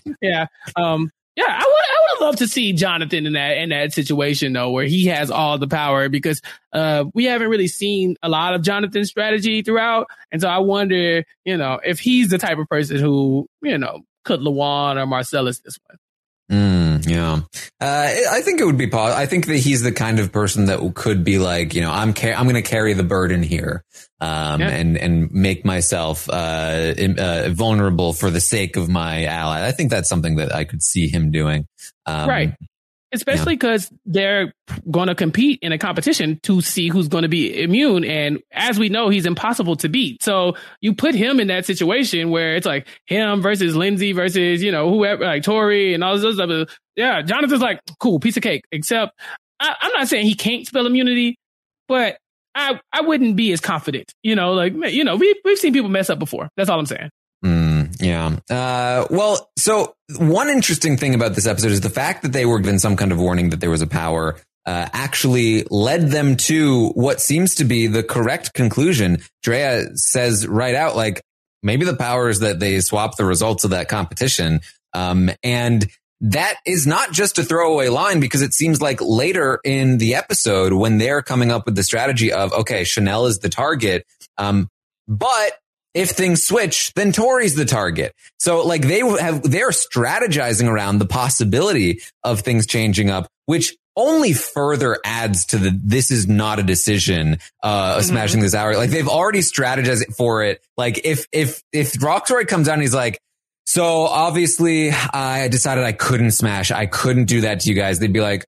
Yeah, I would love to see Jonathan in that situation though, where he has all the power, because we haven't really seen a lot of Jonathan's strategy throughout, and so I wonder, if he's the type of person who, could Lawan or Marcellus this way. Yeah. I think it would be possible. I think that he's the kind of person that could be like, I'm going to carry the burden here, and make myself, vulnerable for the sake of my ally. I think that's something that I could see him doing. Right. Especially because they're going to compete in a competition to see who's going to be immune. And as we know, he's impossible to beat. So you put him in that situation where it's like him versus Lindsay versus, whoever, like Tori and all this other stuff. Yeah, Jonathan's like, cool, piece of cake. Except I'm not saying he can't spell immunity, but I wouldn't be as confident. We've seen people mess up before. That's all I'm saying. Yeah. Well, so one interesting thing about this episode is the fact that they were given some kind of warning that there was a power, actually led them to what seems to be the correct conclusion. Drea says right out, like, maybe the power is that they swap the results of that competition. And that is not just a throwaway line, because it seems like later in the episode, when they're coming up with the strategy of, okay, Chanel is the target, but if things switch, then Tori's the target. So like they're strategizing around the possibility of things changing up, which only further adds to this is not a decision, smashing this hour. Like they've already strategized for it. Like if Rocksroy comes down and he's like, so obviously I decided I couldn't smash. I couldn't do that to you guys. They'd be like,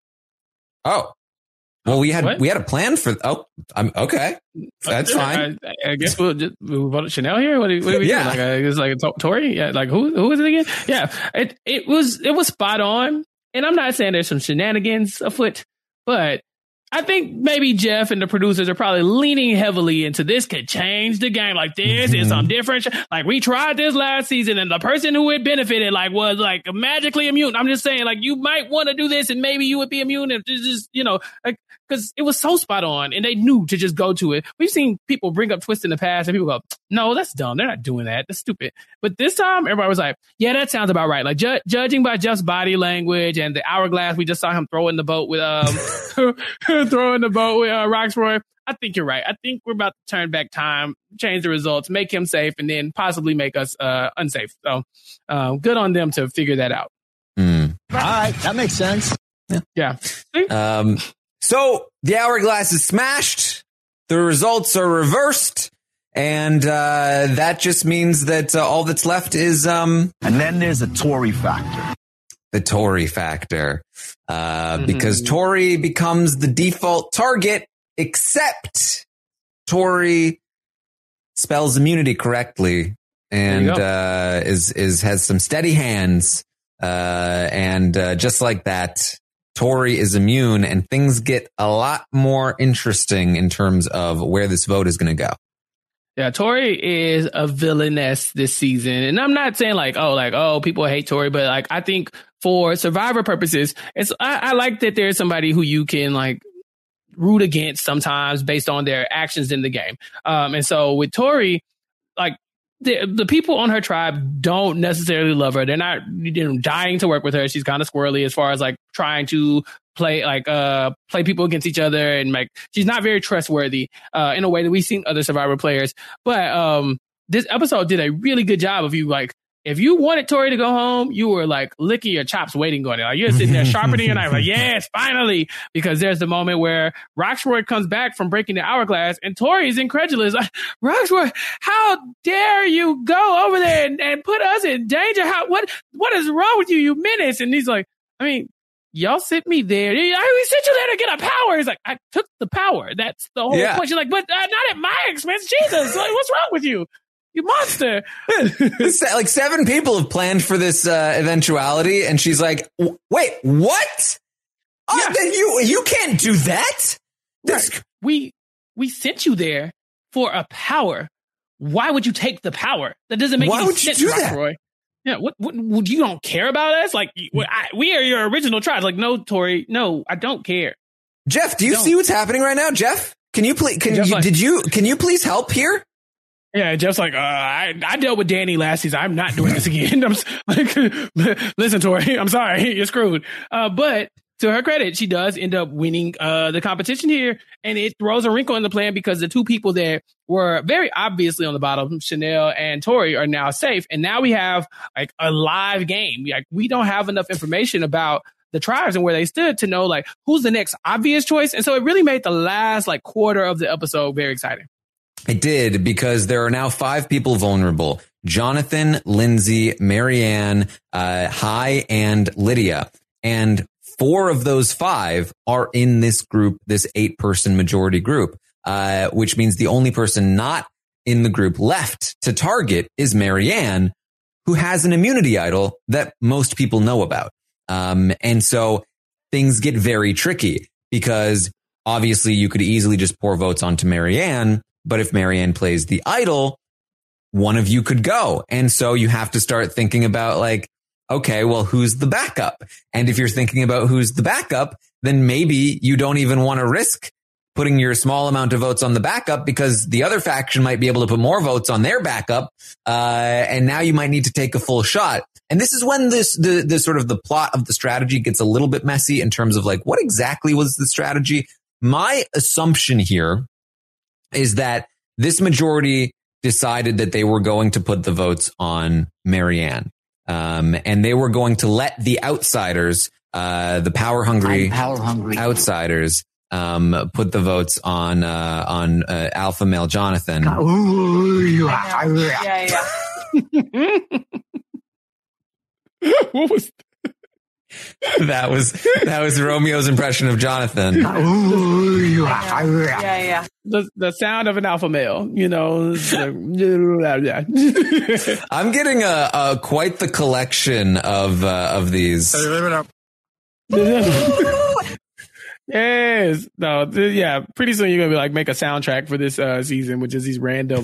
oh, well, we had a plan for. Oh, I'm okay. That's fine. I guess we'll vote Chanel here. What do we do? Like it's like a Tori. Yeah. Like who is it again? Yeah. It was spot on. And I'm not saying there's some shenanigans afoot, but I think maybe Jeff and the producers are probably leaning heavily into this could change the game. Like this is some different. Like we tried this last season and the person who had benefited was magically immune. I'm just saying you might want to do this and maybe you would be immune if just, because it was so spot on and they knew to just go to it. We've seen people bring up twists in the past and people go, no, that's dumb. They're not doing that. That's stupid. But this time everybody was like, yeah, that sounds about right. Like judging by Jeff's body language and the hourglass, we just saw him throw in the boat with, Rocksroy. I think you're right. I think we're about to turn back time, change the results, make him safe, and then possibly make us unsafe. So good on them to figure that out. All right. That makes sense. Yeah. So the hourglass is smashed. The results are reversed. And that just means that all that's left is... and then there's a Tori factor. The Tori factor. Because Tori becomes the default target, except Tori spells immunity correctly and has some steady hands. And just like that, Tori is immune and things get a lot more interesting in terms of where this vote is going to go. Yeah, Tori is a villainess this season. And I'm not saying people hate Tori, but like, I think for Survivor purposes, I like that there's somebody who you can like root against sometimes based on their actions in the game. And so with Tori, like, the people on her tribe don't necessarily love her. They're not dying to work with her. She's kind of squirrely as far as like trying to play people against each other, and like she's not very trustworthy in a way that we've seen other Survivor players. But this episode did a really good job of you like, if you wanted Tori to go home, you were like licking your chops waiting on it. Like you're sitting there sharpening your knife, like, yes, finally. Because there's the moment where Rocksroy comes back from breaking the hourglass and Tori's incredulous. Like, Rocksroy, how dare you go over there and put us in danger? What is wrong with you, you menace? And he's like, I mean, y'all sent me there. We sent you there to get a power. He's like, I took the power. That's the whole point. She's like, but not at my expense. Jesus, like, what's wrong with you? You monster. Like 7 people have planned for this eventuality, and she's like, wait, what? Oh, then you can't do that. Right. We sent you there for a power. Why would you take the power? That doesn't make any sense, Rocksroy. Yeah, what you don't care about us? Like, we are your original tribe. Like, no, Tori, no, I don't care. Jeff, do you see what's happening right now? Jeff, can you please help here? Yeah, Jeff's like, I dealt with Danny last season. I'm not doing this again. I'm like, listen, Tori, I'm sorry, you're screwed. But to her credit, she does end up winning the competition here, and it throws a wrinkle in the plan because the 2 people that were very obviously on the bottom, Chanelle and Tori, are now safe, and now we have like a live game. Like, we don't have enough information about the tribes and where they stood to know like who's the next obvious choice, and so it really made the last like quarter of the episode very exciting. It did, because there are now 5 people vulnerable: Jonathan, Lindsay, Marianne, Hai, and Lydia. And 4 of those 5 are in this group, this 8-person majority group, which means the only person not in the group left to target is Marianne, who has an immunity idol that most people know about. And so things get very tricky, because obviously you could easily just pour votes onto Marianne. But if Marianne plays the idol, one of you could go. And so you have to start thinking about like, okay, well, who's the backup? And if you're thinking about who's the backup, then maybe you don't even want to risk putting your small amount of votes on the backup, because the other faction might be able to put more votes on their backup. And now you might need to take a full shot. And this is when the sort of the plot of the strategy gets a little bit messy in terms of like, what exactly was the strategy? My assumption here is that this majority decided that they were going to put the votes on Marianne. And they were going to let the outsiders, the power hungry outsiders, put the votes on alpha male Jonathan. Yeah. What was that was Romeo's impression of Jonathan. Yeah. The sound of an alpha male, you know. I'm getting a quite the collection of these. Yes. No. Yeah. Pretty soon you're gonna be like make a soundtrack for this season, which is these random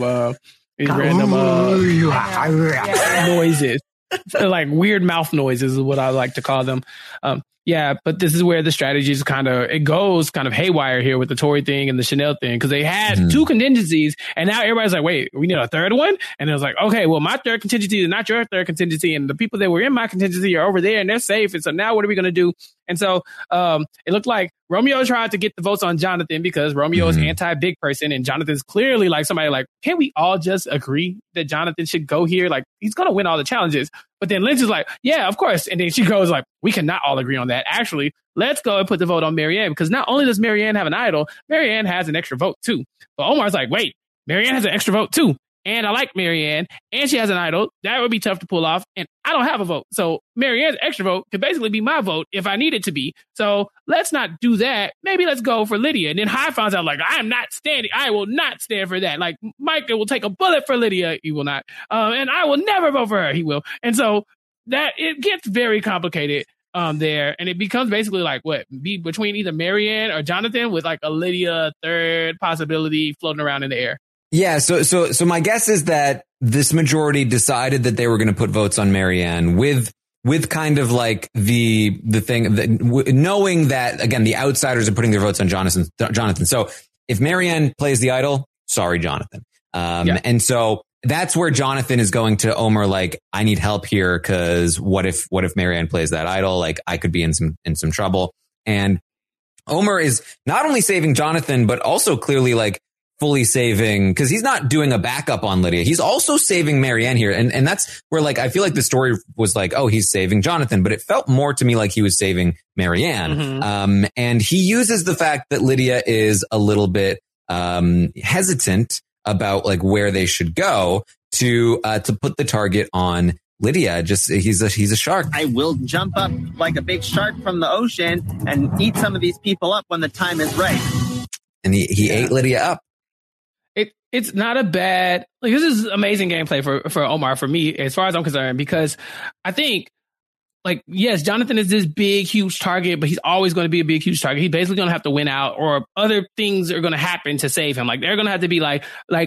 noises. Like weird mouth noises is what I like to call them. Yeah, but this is where the strategy is it goes kind of haywire here with the Tori thing and the Chanelle thing, because they had 2 contingencies, and now everybody's like, wait, we need a third one? And it was like, okay, well, my third contingency is not your third contingency, and the people that were in my contingency are over there, and they're safe, and so now what are we going to do? And so it looked like Romeo tried to get the votes on Jonathan because Romeo is anti-big person, and Jonathan's clearly like somebody like, can we all just agree that Jonathan should go here? Like, he's going to win all the challenges. But then Lynch is like, yeah, of course. And then she goes like, we cannot all agree on that. Actually, let's go and put the vote on Marianne, because not only does Marianne have an idol, Marianne has an extra vote too. But Omar's like, wait, Marianne has an extra vote too. And I like Marianne, and she has an idol. That would be tough to pull off. And I don't have a vote. So Marianne's extra vote could basically be my vote if I need it to be. So let's not do that. Maybe let's go for Lydia. And then Hai finds out like, I will not stand for that. Like Micah will take a bullet for Lydia. He will not. And I will never vote for her. He will. And so that it gets very complicated there. And it becomes basically like be between either Marianne or Jonathan with like a Lydia third possibility floating around in the air. Yeah. So my guess is that this majority decided that they were going to put votes on Marianne with kind of like the thing that knowing that, again, the outsiders are putting their votes on Jonathan. So if Marianne plays the idol, sorry, Jonathan. And so that's where Jonathan is going to Omar, like, I need help here. Cause what if Marianne plays that idol? Like, I could be in some trouble. And Omar is not only saving Jonathan, but also clearly like fully saving, because he's not doing a backup on Lydia. He's also saving Marianne here. And that's where, like, I feel like the story was like, oh, he's saving Jonathan, but it felt more to me like he was saving Marianne. Mm-hmm. And he uses the fact that Lydia is a little bit hesitant about like where they should go to put the target on Lydia. Just he's a shark. I will jump up like a big shark from the ocean and eat some of these people up when the time is right. And he ate Lydia up. It's not a bad, like, this is amazing gameplay for Omar, for me, as far as I'm concerned, because I think, like, yes, Jonathan is this big, huge target, but he's always going to be a big, huge target. He's basically going to have to win out, or other things are going to happen to save him. Like, they're going to have to be like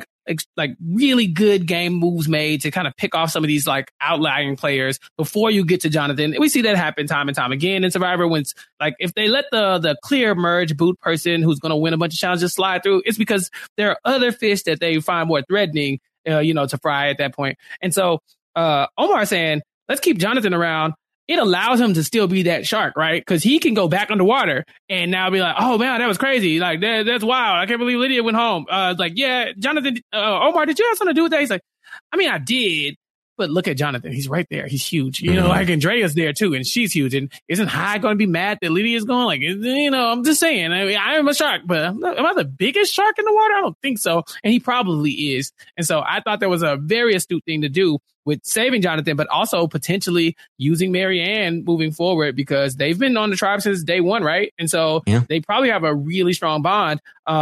really good game moves made to kind of pick off some of these like outlying players before you get to Jonathan. We see that happen time and time again in Survivor, when like if they let the clear merge boot person who's going to win a bunch of challenges slide through, it's because there are other fish that they find more threatening, to fry at that point. And so Omar saying, let's keep Jonathan around. It allows him to still be that shark, right? Because he can go back underwater and now be like, oh man, that was crazy. Like, that's wild. I can't believe Lydia went home. Like, yeah, Jonathan, Omar, did you have something to do with that? He's like, I mean, I did. But look at Jonathan. He's right there. He's huge. Like Andrea's there too, and she's huge. And isn't Hai going to be mad that Lydia's going? Like, I'm just saying. I mean, I am a shark, but am I the biggest shark in the water? I don't think so. And he probably is. And so I thought that was a very astute thing to do with saving Jonathan, but also potentially using Marianne moving forward, because they've been on the tribe since day one, right? And so they probably have a really strong bond.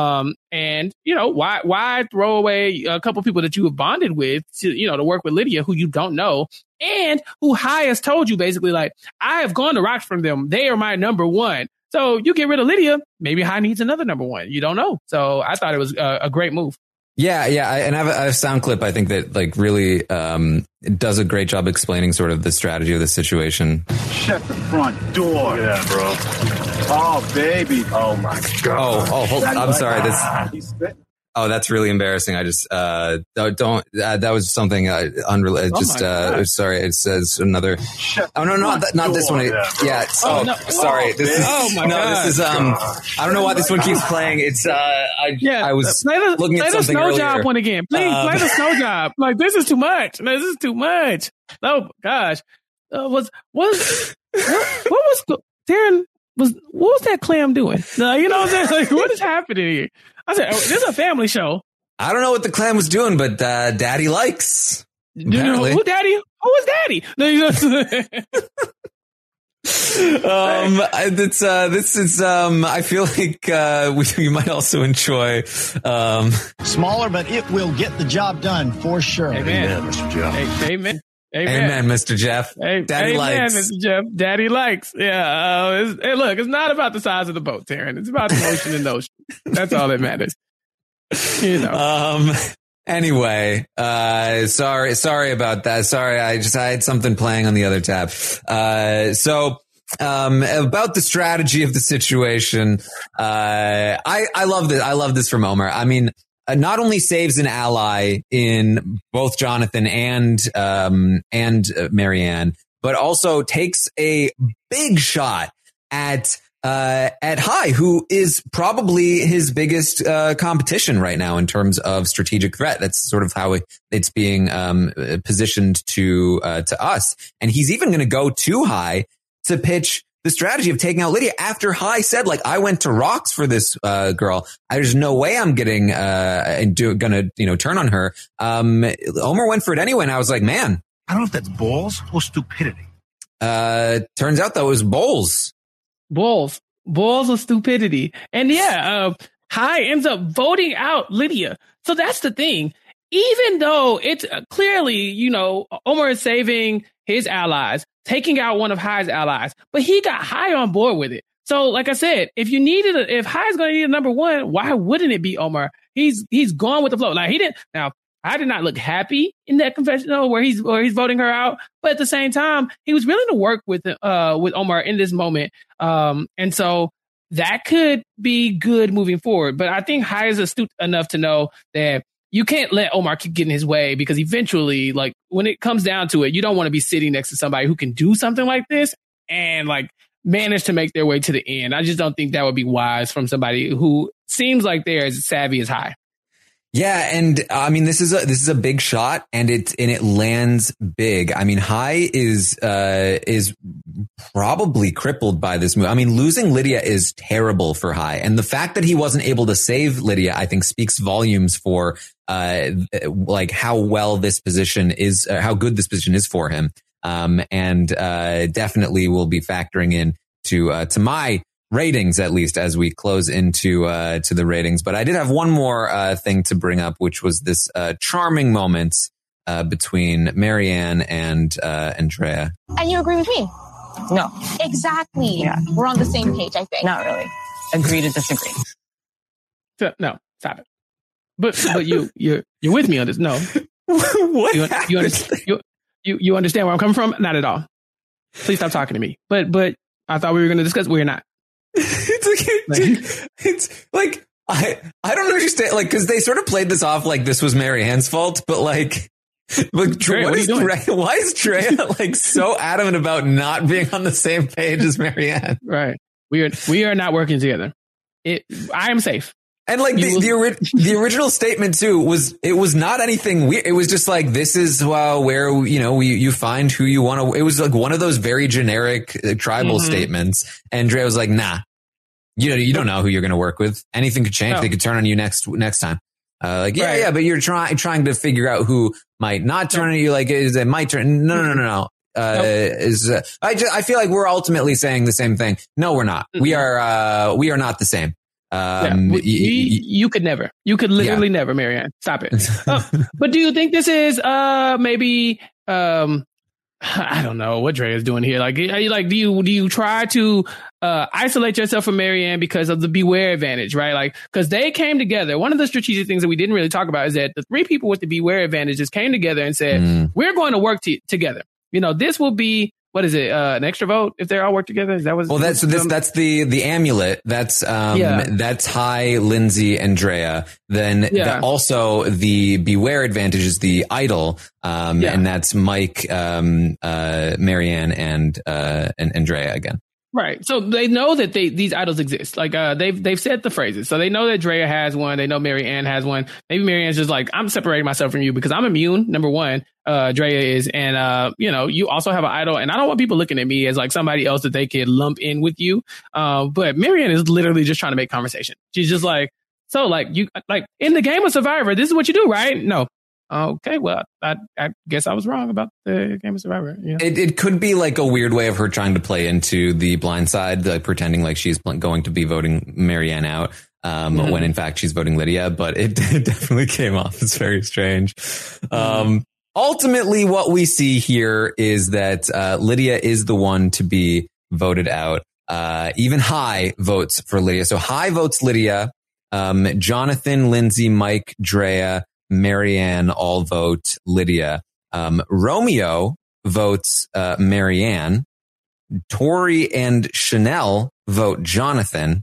And why throw away a couple people that you have bonded with to work with Lydia, who you don't know, and who Hai has told you basically, like, I have gone to rocks from them. They are my number one. So you get rid of Lydia, maybe Hai needs another number one. You don't know. So I thought it was a great move. Yeah. And I have a sound clip, I think, that like really does a great job explaining sort of the strategy of the situation. Shut the front door. Yeah, bro. Oh, baby. Oh, my God. Oh, hold on. I'm sorry. That's really embarrassing. I just, that was something unrelated. Sorry. It says another. Oh, no, not this one. Yeah. Sorry. This is, God. This is, I don't know why this one keeps playing. It's, I was looking at something earlier. Play the snow job one again. Please play the snow job. Like, this is too much. Oh, gosh. What was Darren? What was that clam doing? You know what I'm saying? Like, what is happening here? I said, this is a family show. I don't know what the clam was doing, but Daddy likes. Do you know who Daddy? Who is Daddy? This is I feel like we might also enjoy smaller, but it will get the job done for sure. Amen, Mr. Jeff. Amen. Amen, Mr. Jeff. Daddy likes. Mr. Jeff. Daddy likes. Yeah. Look, it's not about the size of the boat, Taryn. It's about the motion and notion. That's all that matters. Anyway, sorry about that. Sorry, I had something playing on the other tab. About the strategy of the situation, I love this. I love this from Omar. I mean, not only saves an ally in both Jonathan and Marianne, but also takes a big shot at Hai, who is probably his biggest competition right now in terms of strategic threat. That's sort of how it's being positioned to us. And he's even going to go to Hai to pitch the strategy of taking out Lydia after Hai said, like, I went to rocks for this girl. There's no way I'm getting gonna turn on her. Omar went for it anyway, and I was like, man, I don't know if that's balls or stupidity. Turns out that was balls of stupidity. And Hai ends up voting out Lydia. So that's the thing. Even though it's clearly, Omar is saving his allies, taking out one of Hai's allies, but he got Hai on board with it. So, like I said, if Hai's going to need a number one, why wouldn't it be Omar? he's gone with the flow. Like he didn't. Now I did not look happy in that confessional where he's voting her out, but at the same time, he was willing to work with Omar in this moment, and so that could be good moving forward. But I think Hai is astute enough to know that you can't let Omar keep getting his way, because eventually, like when it comes down to it, you don't want to be sitting next to somebody who can do something like this and like manage to make their way to the end. I just don't think that would be wise from somebody who seems like they're as savvy as Hai. Yeah, and I mean this is a big shot, and it lands big. I mean, Hai is probably crippled by this move. I mean, losing Lydia is terrible for Hai, and the fact that he wasn't able to save Lydia, I think, speaks volumes for like how well this position is, how good this position is for him, and definitely will be factoring in to my ratings, at least as we close into to the ratings. But I did have one more thing to bring up, which was this charming moment between Marianne and Andrea. And you agree with me? No. Exactly. Yeah. We're on the same page, I think. Not really. Agree to disagree. No, stop it. But you're with me on this. No. What? You understand where I'm coming from? Not at all. Please stop talking to me. But I thought we were going to discuss. We're not. It's like I don't understand, like, because they sort of played this off like this was Marianne's fault, but like, Drea, why is Drea like so adamant about not being on the same page as Marianne? Right, we are not working together. I am safe. And like the original statement too was not anything weird. It was just like, this is where you find who you want to. It was like one of those very generic tribal statements. And Drea was like, nah, you don't know who you're going to work with. Anything could change. No. They could turn on you next time. But you're trying to figure out who might not turn on you. Like, is it might turn? No. I feel like we're ultimately saying the same thing. No, we're not. We are not the same. You could never. You could literally never, Marianne. Stop it. But do you think this is maybe I don't know what Drea is doing here. Like do you try to isolate yourself from Marianne because of the Beware advantage, right? Like, because they came together. One of the strategic things that we didn't really talk about is that the three people with the Beware advantages came together and said, we're going to work together. This will be, what is it? An extra vote if they all work together? Is that what? That's the amulet. That's Hai, Lindsay, and Drea. Then also the Beware advantage is the idol. And that's Mike, Marianne, and Drea again. Right. So they know that these idols exist. Like, they've said the phrases. So they know that Drea has one. They know Marianne has one. Maybe Marianne's just like, I'm separating myself from you because I'm immune. Number one, Drea is. And, you also have an idol. And I don't want people looking at me as like somebody else that they could lump in with you. But Marianne is literally just trying to make conversation. She's just like, so like you, like in the game of Survivor, this is what you do, right? No. Okay, well, I guess I was wrong about the Game of Survivor. Yeah. It could be like a weird way of her trying to play into the blind side, like pretending like she's going to be voting Marianne out when in fact she's voting Lydia. But it definitely came off as very strange. Ultimately, what we see here is that Lydia is the one to be voted out. Even Hai votes for Lydia. So Hai votes Lydia. Jonathan, Lindsay, Mike, Drea, Marianne all vote Lydia. Romeo votes Marianne. Tori and Chanel vote Jonathan.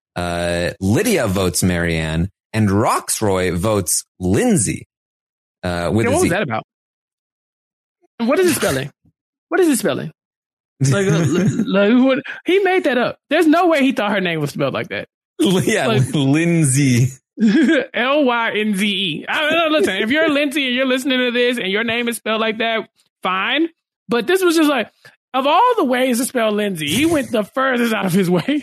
Lydia votes Marianne. And Roxroy votes Lindsay. What was that about? What is it spelling? What is it spelling? Like what, he made that up. There's no way he thought her name was spelled like that. Yeah, like, Lindsay. Lynze. Listen, if you're Lindsay and you're listening to this and your name is spelled like that, fine. But this was just like, of all the ways to spell Lindsay, he went the furthest out of his way.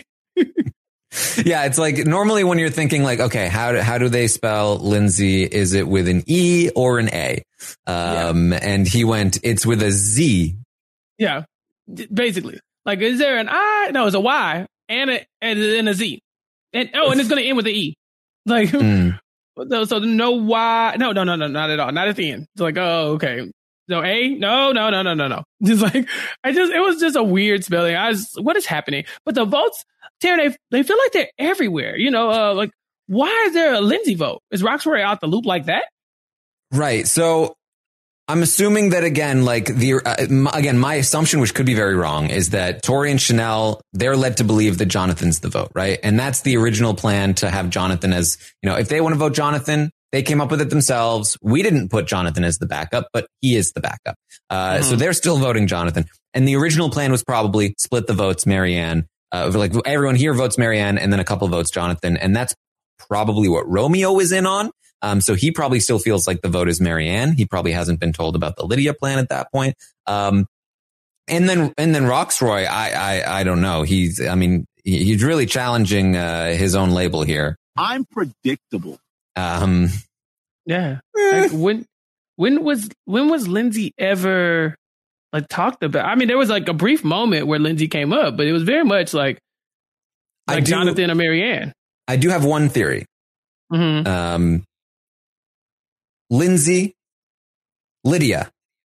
Yeah, it's like normally when you're thinking like, okay, how do they spell Lindsay? Is it with an E or an A? And he went, it's with a Z. Yeah, basically. Like, is there an I? No, it's a Y and a Z. And it's going to end with an E. Like, so no Y. No, not at all. Not at the end. It's like, oh, okay. No A? No. Just like, it was just a weird spelling. What is happening? But the votes, Taryn, they feel like they're everywhere. Like why is there a Lindsay vote? Is Roxroy out the loop like that? Right. So I'm assuming that again, like my assumption, which could be very wrong, is that Tori and Chanel, they're led to believe that Jonathan's the vote, right? And that's the original plan, to have Jonathan as, if they want to vote Jonathan, they came up with it themselves. We didn't put Jonathan as the backup, but he is the backup. So they're still voting Jonathan. And the original plan was probably split the votes, Marianne. Like everyone here votes Marianne and then a couple votes Jonathan. And that's probably what Romeo is in on. So he probably still feels like the vote is Marianne. He probably hasn't been told about the Lydia plan at that point. And then Roxroy, I don't know. He's really challenging his own label here. I'm predictable. Yeah. Like when was Lindsay ever like talked about? I mean, there was like a brief moment where Lindsay came up, but it was very much like Jonathan or Marianne. I do have one theory. Mm-hmm. Lindsay, Lydia.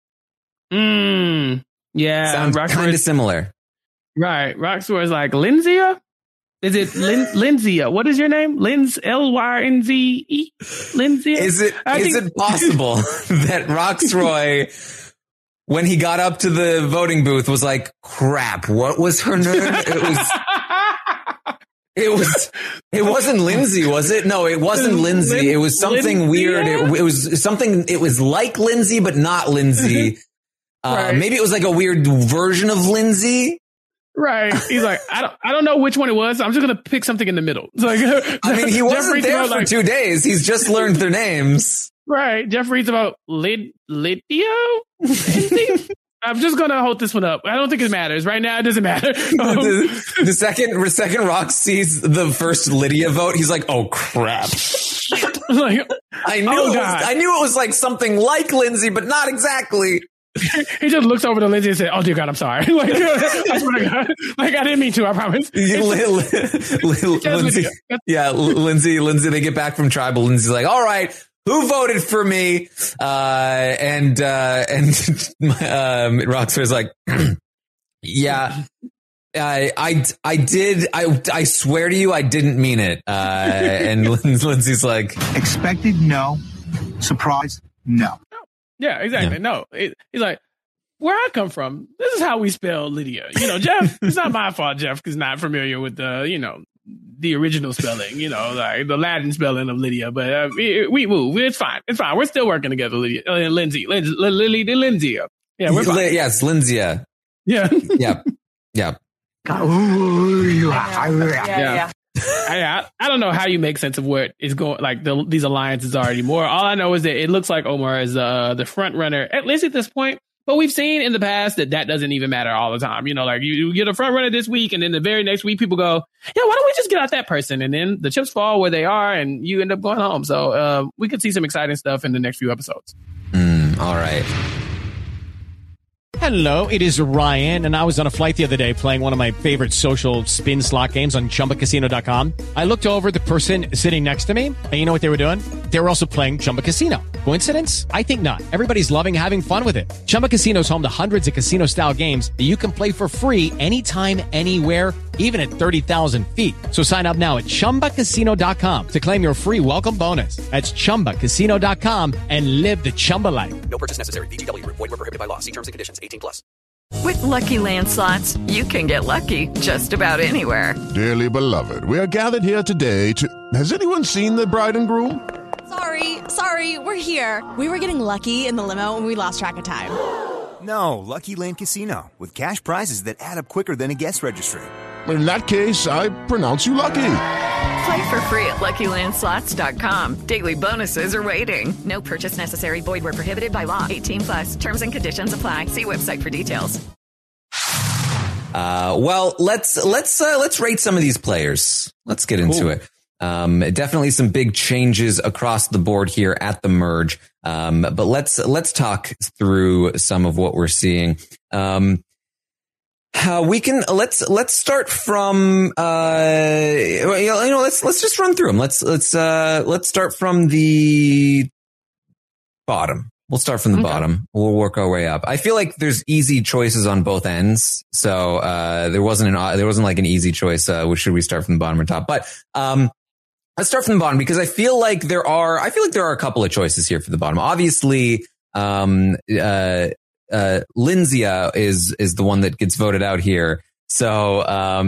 Yeah. Sounds kind of similar. Right. Roxroy is like, Lynzia? Is it Lynzia? What is your name? Lynze? Lynzia? Is it possible that Roxroy, when he got up to the voting booth, was like, crap, what was her name? It wasn't Lindsay, was it? No, it wasn't Lindsay. It was something weird. It was like Lindsay, but not Lindsay. Right. Maybe it was like a weird version of Lindsay. Right. He's like, I don't know which one it was. So I'm just going to pick something in the middle. It's like, I mean, he wasn't there for 2 days. He's just learned their names. Right. Jeff reads about Lydia. I'm just going to hold this one up. I don't think it matters. Right now, it doesn't matter. The second Rox sees the first Lydia vote, he's like, oh, crap. Like, I knew it was like something like Lindsay, but not exactly. He just looks over to Lindsay and says, oh, dear God, I'm sorry. Like, I swear to God. Like, I didn't mean to, I promise. Lindsay, they get back from tribal. Lindsay's like, all right. Who voted for me? And Roxroy's like, yeah, I did. I swear to you, I didn't mean it. And Lindsay's like, expected? No. Surprised? No. Yeah, exactly. Yeah. No, he's like, where I come from, this is how we spell Lydia. Jeff, it's not my fault, Jeff, is not familiar with the original spelling, like the Latin spelling of Lydia, but we move. It's fine. It's fine. We're still working together, Lydia. Lindsay. Yeah, we're fine. Yes, Lindsay. Yeah. Yeah. Yeah. I don't know how you make sense of what is going, like these alliances are anymore. All I know is that it looks like Omar is the front runner, at least at this point. But we've seen in the past that doesn't even matter all the time. Like you get a front runner this week, and then the very next week people go, yeah, why don't we just get out that person? And then the chips fall where they are, and you end up going home. So we could see some exciting stuff in the next few episodes. All right. Hello, it is Ryan, and I was on a flight the other day playing one of my favorite social spin slot games on ChumbaCasino.com. I looked over at the person sitting next to me, and you know what they were doing? They were also playing Chumba Casino. Coincidence? I think not. Everybody's loving having fun with it. Chumba Casino is home to hundreds of casino-style games that you can play for free anytime, anywhere, even at 30,000 feet. So sign up now at ChumbaCasino.com to claim your free welcome bonus. That's ChumbaCasino.com and live the Chumba life. No purchase necessary. VGW. Void were prohibited by law. See terms and conditions. 18+. With Lucky Land Slots, you can get lucky just about anywhere. Dearly beloved, we are gathered here today to... Has anyone seen the bride and groom? Sorry, we're here. We were getting lucky in the limo and we lost track of time. No, Lucky Land Casino, with cash prizes that add up quicker than a guest registry. In that case, I pronounce you lucky. Play for free at LuckyLandSlots.com. Daily bonuses are waiting. No purchase necessary. Void where prohibited by law. 18+. Terms and conditions apply. See website for details. Well, let's rate some of these players. Let's get into it. Definitely some big changes across the board here at the merge. But let's talk through some of what we're seeing. Let's start from let's just run through them. Let's start from the bottom. We'll start from the bottom. We'll work our way up. I feel like there's easy choices on both ends. So there wasn't like an easy choice. Should we start from the bottom or top? But let's start from the bottom because I feel like there are a couple of choices here for the bottom. Obviously, Lynzia is the one that gets voted out here. So,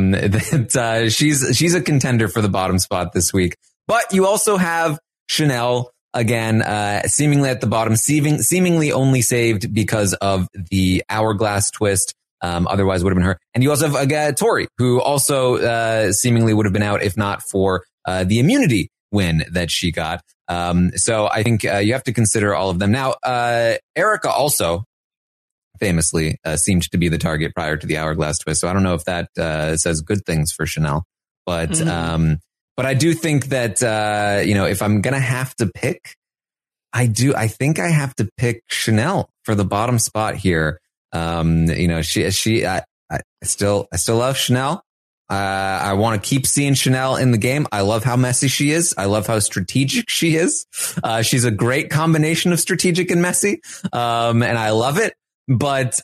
she's a contender for the bottom spot this week. But you also have Chanel again, seemingly at the bottom, seemingly only saved because of the hourglass twist. Otherwise would have been her. And you also have Tori, who also seemingly would have been out if not for the immunity win that she got. So I think you have to consider all of them. Now, Erica also famously seemed to be the target prior to the hourglass twist. So I don't know if that says good things for Chanel. But I do think that, if I'm going to have to pick, I think I have to pick Chanel for the bottom spot here. I still love Chanel. I want to keep seeing Chanel in the game. I love how messy she is. I love how strategic she is. She's a great combination of strategic and messy. And I love it. But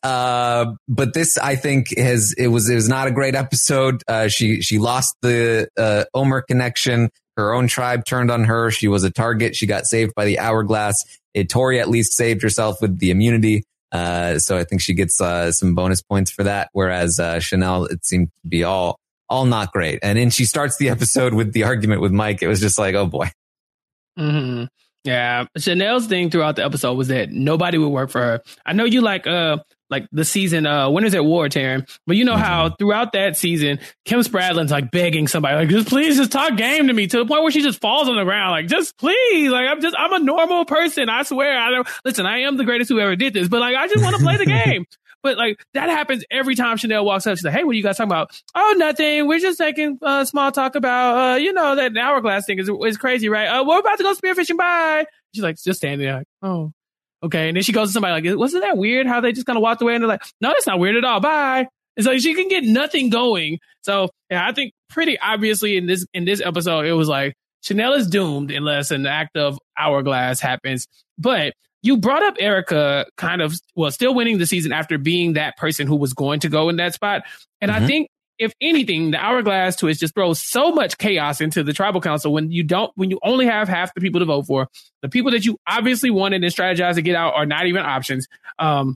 this, I think it was not a great episode. She lost the, Omer connection. Her own tribe turned on her. She was a target. She got saved by the hourglass. Tori at least saved herself with the immunity. So I think she gets, some bonus points for that. Whereas, Chanel, it seemed to be all not great. And then she starts the episode with the argument with Mike. It was just like, oh boy. Mm-hmm. Yeah. Chanel's thing throughout the episode was that nobody would work for her. I know you like the season, Winners at War, Taryn, but you know how throughout that season, Kim Spradlin's like begging somebody, like, just talk game to me, to the point where she just falls on the ground. Like, just please, like, I'm a normal person. I swear. I am the greatest who ever did this, but like, I just want to play the game. But like, that happens every time Chanel walks up. She's like, hey, what are you guys talking about? Oh, nothing. We're just taking small talk about, that hourglass thing is crazy, right? We're about to go spearfishing. Bye. She's like, just standing there like, oh, okay. And then she goes to somebody like, wasn't that weird how they just kind of walked away? And they're like, no, that's not weird at all. Bye. And so she can get nothing going. So yeah, I think pretty obviously in this episode, it was like Chanel is doomed unless an act of hourglass happens. But you brought up Erica still winning the season after being that person who was going to go in that spot. And I think if anything, the hourglass twist just throws so much chaos into the tribal council when you only have half the people to vote for. The people that you obviously wanted and strategized to get out are not even options. And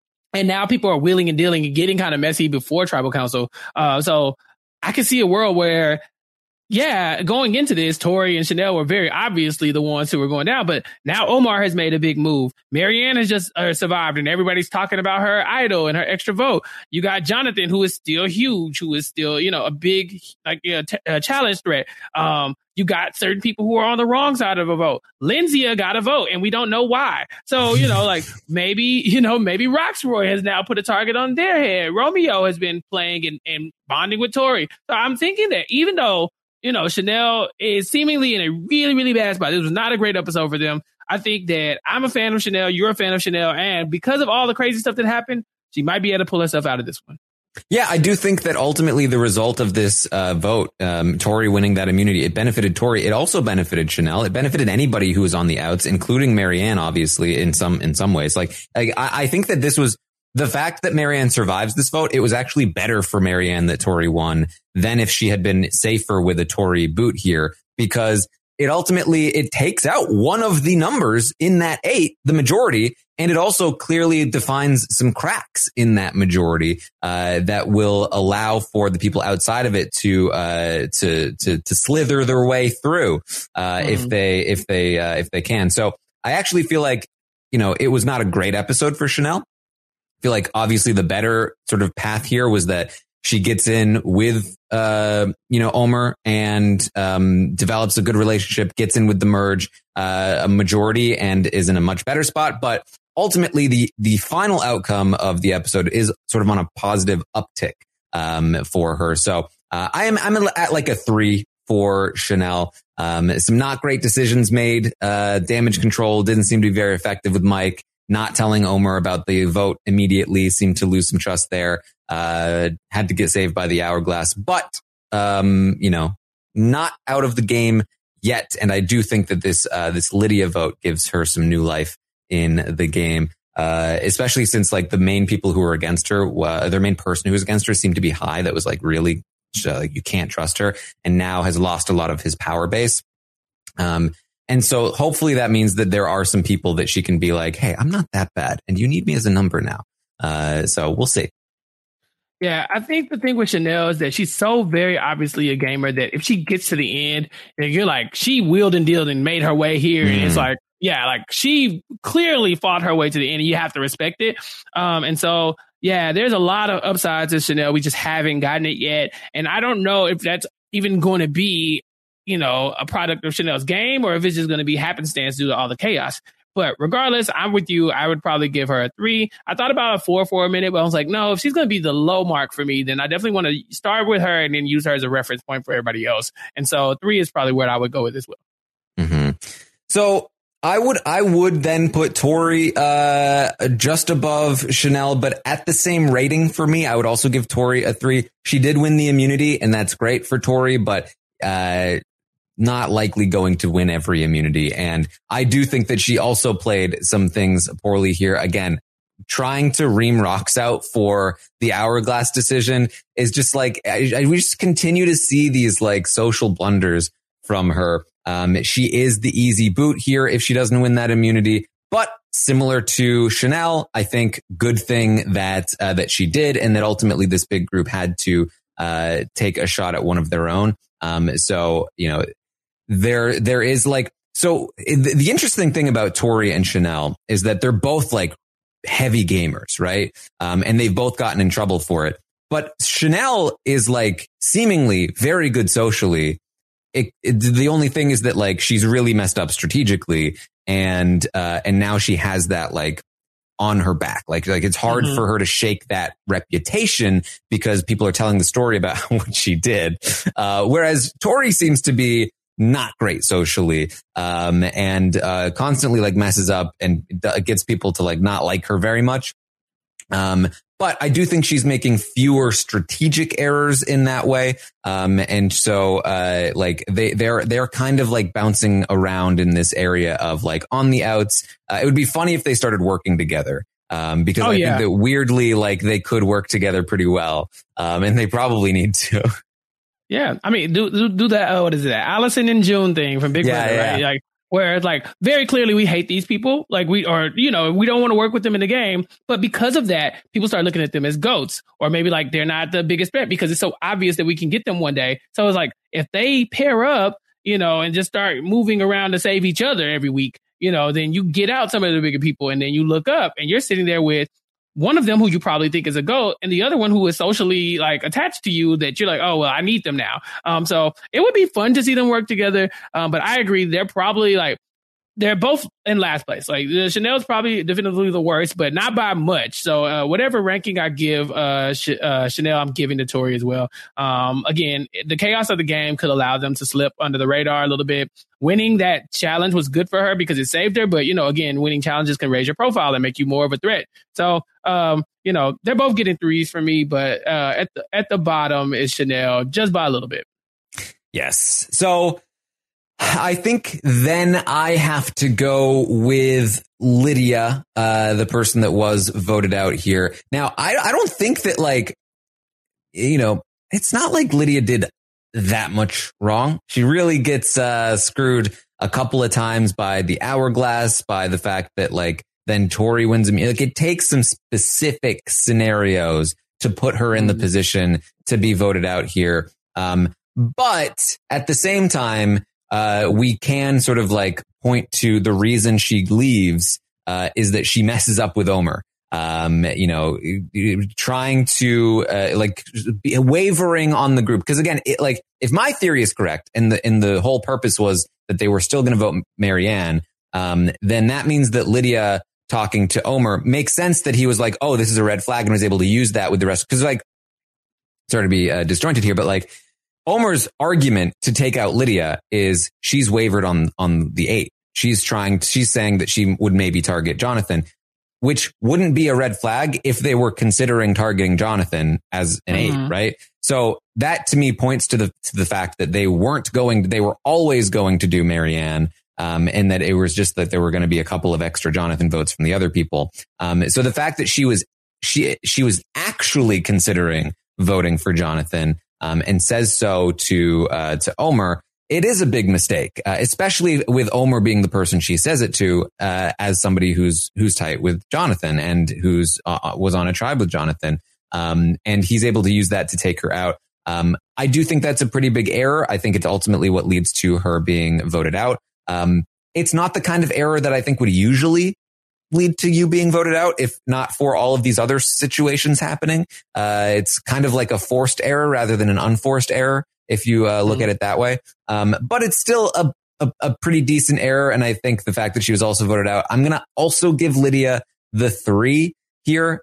now people are wheeling and dealing and getting kind of messy before tribal council. So I can see a world where, yeah, going into this, Tori and Chanel were very obviously the ones who were going down, but now Omar has made a big move. Marianne has just survived, and everybody's talking about her idol and her extra vote. You got Jonathan, who is still huge, who is still, a big challenge threat. You got certain people who are on the wrong side of a vote. Lynzia got a vote, and we don't know why. So, maybe Roxroy has now put a target on their head. Romeo has been playing and bonding with Tori. So I'm thinking that even though, Chanel is seemingly in a really, really bad spot, this was not a great episode for them. I think that I'm a fan of Chanel, you're a fan of Chanel, and because of all the crazy stuff that happened, she might be able to pull herself out of this one. Yeah, I do think that ultimately the result of this vote, Tori winning that immunity, it benefited Tori. It also benefited Chanel. It benefited anybody who was on the outs, including Marianne, obviously, in some ways. I think that this was the fact that Marianne survives this vote. It was actually better for Marianne that Tori won than if she had been safer with a Tori boot here, because it takes out one of the numbers in that 8, the majority. And it also clearly defines some cracks in that majority, that will allow for the people outside of it to slither their way through, if they can. So I actually feel like, it was not a great episode for Chanel. I feel like obviously the better sort of path here was that she gets in with, Omer and, develops a good relationship, gets in with the merge, a majority, and is in a much better spot. But ultimately, the final outcome of the episode is sort of on a positive uptick, for her. So, I'm at like a 3 for Chanel. Some not great decisions made. Damage control didn't seem to be very effective with Mike. Not telling Omer about the vote immediately, seemed to lose some trust there. Had to get saved by the hourglass, but, not out of the game yet. And I do think that this Lydia vote gives her some new life in the game. Especially since like the main people who were against her, their main person who was against her seemed to be High. That was like really, you can't trust her, and now has lost a lot of his power base. And so hopefully that means that there are some people that she can be like, hey, I'm not that bad and you need me as a number now. So we'll see. Yeah, I think the thing with Chanel is that she's so very obviously a gamer that if she gets to the end, and you're like, she wheeled and dealed and made her way here. And it's like, yeah, like she clearly fought her way to the end and you have to respect it. And so, yeah, there's a lot of upsides to Chanel. We just haven't gotten it yet. And I don't know if that's even going to be, you know, a product of Chanel's game or if it's just going to be happenstance due to all the chaos. But regardless, I'm with you. I would probably give her a 3. I thought about a 4 for a minute, but I was like, no, if she's going to be the low mark for me, then I definitely want to start with her and then use her as a reference point for everybody else. And so 3 is probably where I would go with as well. Mm-hmm. So I would then put Tori just above Chanel, but at the same rating for me, I would also give Tori a 3. She did win the immunity, and that's great for Tori, but not likely going to win every immunity. And I do think that she also played some things poorly here. Again, trying to ream rocks out for the hourglass decision is just like, we just continue to see these like social blunders from her. She is the easy boot here if she doesn't win that immunity, but similar to Chanel, I think good thing that she did, and that ultimately this big group had to take a shot at one of their own. So, you know, there is like, so the interesting thing about Tori and Chanel is that they're both like heavy gamers, right? And they've both gotten in trouble for it. But Chanel is like seemingly very good socially. The only thing is that like she's really messed up strategically, and now she has that like on her back. Like it's hard for her to shake that reputation because people are telling the story about what she did. Whereas Tori seems to be not great socially, and constantly like messes up and gets people to like not like her very much. But I do think she's making fewer strategic errors in that way. And so, like they're kind of like bouncing around in this area of like on the outs. It would be funny if they started working together. Because I think that weirdly, like they could work together pretty well. And they probably need to. Yeah. I mean, do that. What is it? That Allison and June thing from Big Brother, right? Like, where it's like very clearly we hate these people, like we don't want to work with them in the game, but because of that, people start looking at them as goats, or maybe like they're not the biggest threat because it's so obvious that we can get them one day. So it's like if they pair up, you know, and just start moving around to save each other every week, you know, then you get out some of the bigger people, and then you look up and you're sitting there with one of them who you probably think is a goat, and the other one who is socially like attached to you that you're like, oh, well, I need them now. So it would be fun to see them work together. But I agree. They're probably like, they're both in last place. Like Chanel's probably definitively the worst, but not by much. So whatever ranking I give Chanel, I'm giving to Tori as well. Again, the chaos of the game could allow them to slip under the radar a little bit. Winning that challenge was good for her because it saved her. But, you know, again, winning challenges can raise your profile and make you more of a threat. So, you know, they're both getting 3s for me, but at the bottom is Chanel just by a little bit. Yes. So I think then I have to go with Lydia, the person that was voted out here. Now, I don't think that like, you know, it's not like Lydia did that much wrong. She really gets screwed a couple of times by the hourglass, by the fact that like then Tori wins. Like it takes some specific scenarios to put her in the position to be voted out here. But at the same time, we can sort of like point to the reason she leaves is that she messes up with Omar. You know, trying to like be wavering on the group. Because again, like if my theory is correct and the whole purpose was that they were still going to vote Marianne, then that means that Lydia talking to Omar makes sense that he was like, oh, this is a red flag, and was able to use that with the rest. Because like, sorry to be disjointed here, but like Omar's argument to take out Lydia is she's wavered on the 8. She's saying that she would maybe target Jonathan, which wouldn't be a red flag if they were considering targeting Jonathan as an 8, right? So that to me points to the fact that they were always going to do Marianne, and that it was just that there were going to be a couple of extra Jonathan votes from the other people. So the fact that she was actually considering voting for Jonathan, and says so to Omar, it is a big mistake, especially with Omar being the person she says it to, as somebody who's tight with Jonathan and who's was on a tribe with Jonathan. And he's able to use that to take her out. I do think that's a pretty big error. I think it's ultimately what leads to her being voted out. It's not the kind of error that I think would usually lead to you being voted out, if not for all of these other situations happening. It's kind of like a forced error rather than an unforced error, if you look at it that way. But it's still a pretty decent error. And I think the fact that she was also voted out, I'm going to also give Lydia the 3 here.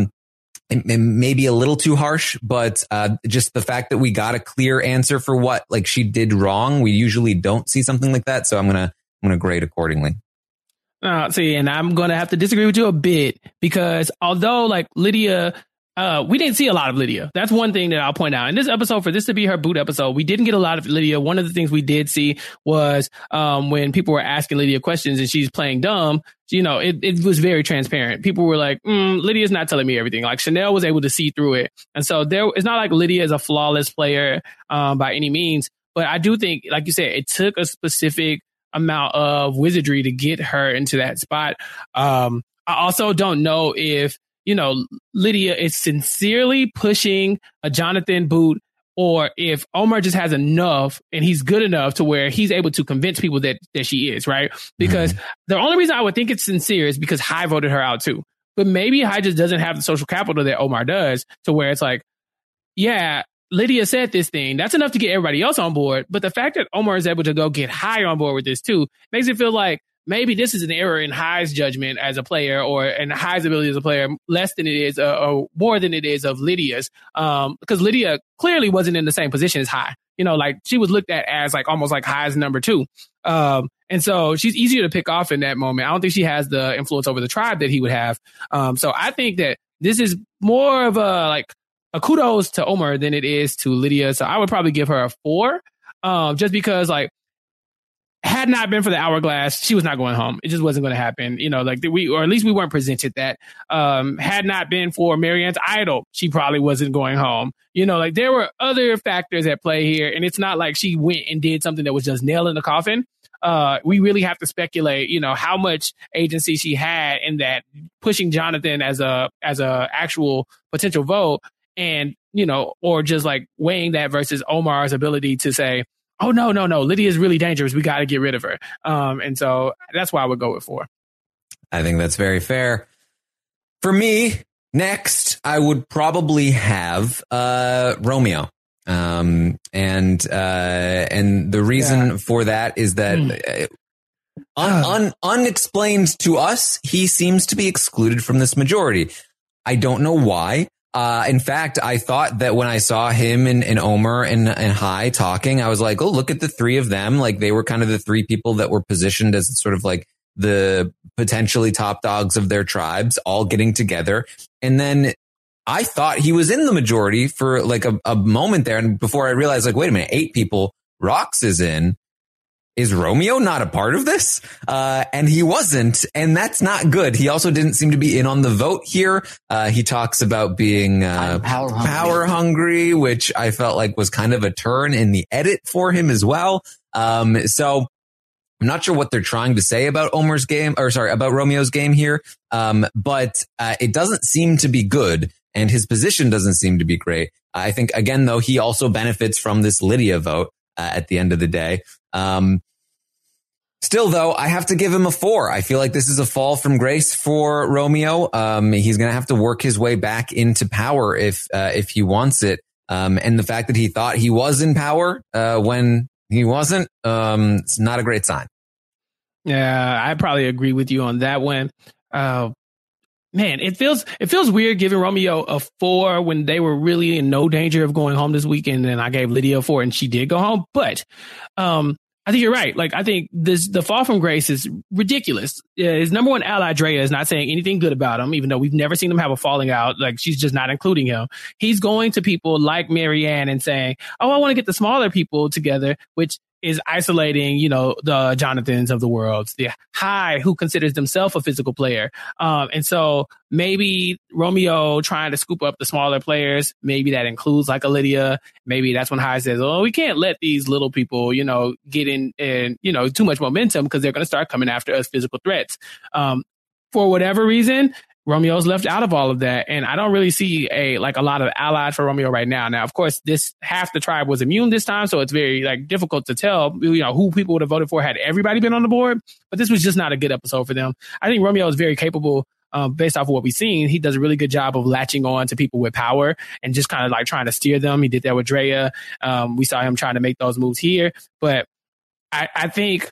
It may be a little too harsh, but just the fact that we got a clear answer for what like she did wrong. We usually don't see something like that. So I'm going to grade accordingly. See, and I'm going to have to disagree with you a bit, because although like Lydia, we didn't see a lot of Lydia. That's one thing that I'll point out. In this episode, for this to be her boot episode, we didn't get a lot of Lydia. One of the things we did see was when people were asking Lydia questions and she's playing dumb, you know, it was very transparent. People were like, Lydia's not telling me everything. Like Chanel was able to see through it. And so it's not like Lydia is a flawless player by any means. But I do think, like you said, it took a specific amount of wizardry to get her into that spot. I also don't know if, you know, Lydia is sincerely pushing a Jonathan boot, or if Omar just has enough and he's good enough to where he's able to convince people that she is, right? Because the only reason I would think it's sincere is because Hai voted her out too. But maybe Hai just doesn't have the social capital that Omar does, to where it's like, yeah, Lydia said this thing. That's enough to get everybody else on board. But the fact that Omar is able to go get Hai on board with this too makes it feel like maybe this is an error in Hai's judgment as a player, or in Hai's ability as a player, less than it is, or more than it is of Lydia's. Because Lydia clearly wasn't in the same position as Hai. You know, like she was looked at as like almost like Hai's number 2. And so she's easier to pick off in that moment. I don't think she has the influence over the tribe that he would have. So I think that this is more of a kudos to Omar than it is to Lydia. So I would probably give her a 4, just because like, had not been for the hourglass, she was not going home. It just wasn't going to happen. You know, like or at least we weren't presented that. Had not been for Marianne's idol, she probably wasn't going home. You know, like there were other factors at play here, and it's not like she went and did something that was just nail in the coffin. We really have to speculate, you know, how much agency she had in that, pushing Jonathan as a actual potential vote, and, you know, or just like weighing that versus Omar's ability to say, oh, no, Lydia is really dangerous. We got to get rid of her. And so that's why I would go with 4. I think that's very fair. For me, next, I would probably have Romeo. And the reason for that is that unexplained to us, he seems to be excluded from this majority. I don't know why. In fact, I thought that when I saw him and Omar and Hai talking, I was like, oh, look at the 3 of them. Like they were kind of the 3 people that were positioned as sort of like the potentially top dogs of their tribes all getting together. And then I thought he was in the majority for like a moment there. And before I realized, like, wait a minute, 8 people, Rox is in. Is Romeo not a part of this? And he wasn't, and that's not good. He also didn't seem to be in on the vote here. He talks about being power hungry, which I felt like was kind of a turn in the edit for him as well. So I'm not sure what they're trying to say about about Romeo's game here. But it doesn't seem to be good, and his position doesn't seem to be great. I think, again, though, he also benefits from this Lydia vote at the end of the day. Still, though, I have to give him a 4. I feel like this is a fall from grace for Romeo. He's going to have to work his way back into power if he wants it. And the fact that he thought he was in power when he wasn't, it's not a great sign. Yeah, I probably agree with you on that one. Man, it feels weird giving Romeo a 4 when they were really in no danger of going home this weekend, and I gave Lydia a 4 and she did go home. But I think you're right. Like, I think the fall from grace is ridiculous. His number 1 ally, Drea, is not saying anything good about him, even though we've never seen them have a falling out. Like, she's just not including him. He's going to people like Marianne and saying, oh, I want to get the smaller people together, which is isolating, you know, the Jonathans of the world, the Hai who considers themselves a physical player. And so maybe Romeo trying to scoop up the smaller players, maybe that includes like a Lydia. Maybe that's when Hai says, oh, we can't let these little people, you know, get in and, you know, too much momentum because they're going to start coming after us physical threats. For whatever reason, Romeo's left out of all of that. And I don't really see a lot of allies for Romeo right now. Now, of course, this half the tribe was immune this time. So it's very like difficult to tell, you know, who people would have voted for had everybody been on the board. But this was just not a good episode for them. I think Romeo is very capable based off of what we've seen. He does a really good job of latching on to people with power and just kind of like trying to steer them. He did that with Drea. We saw him trying to make those moves here. But I think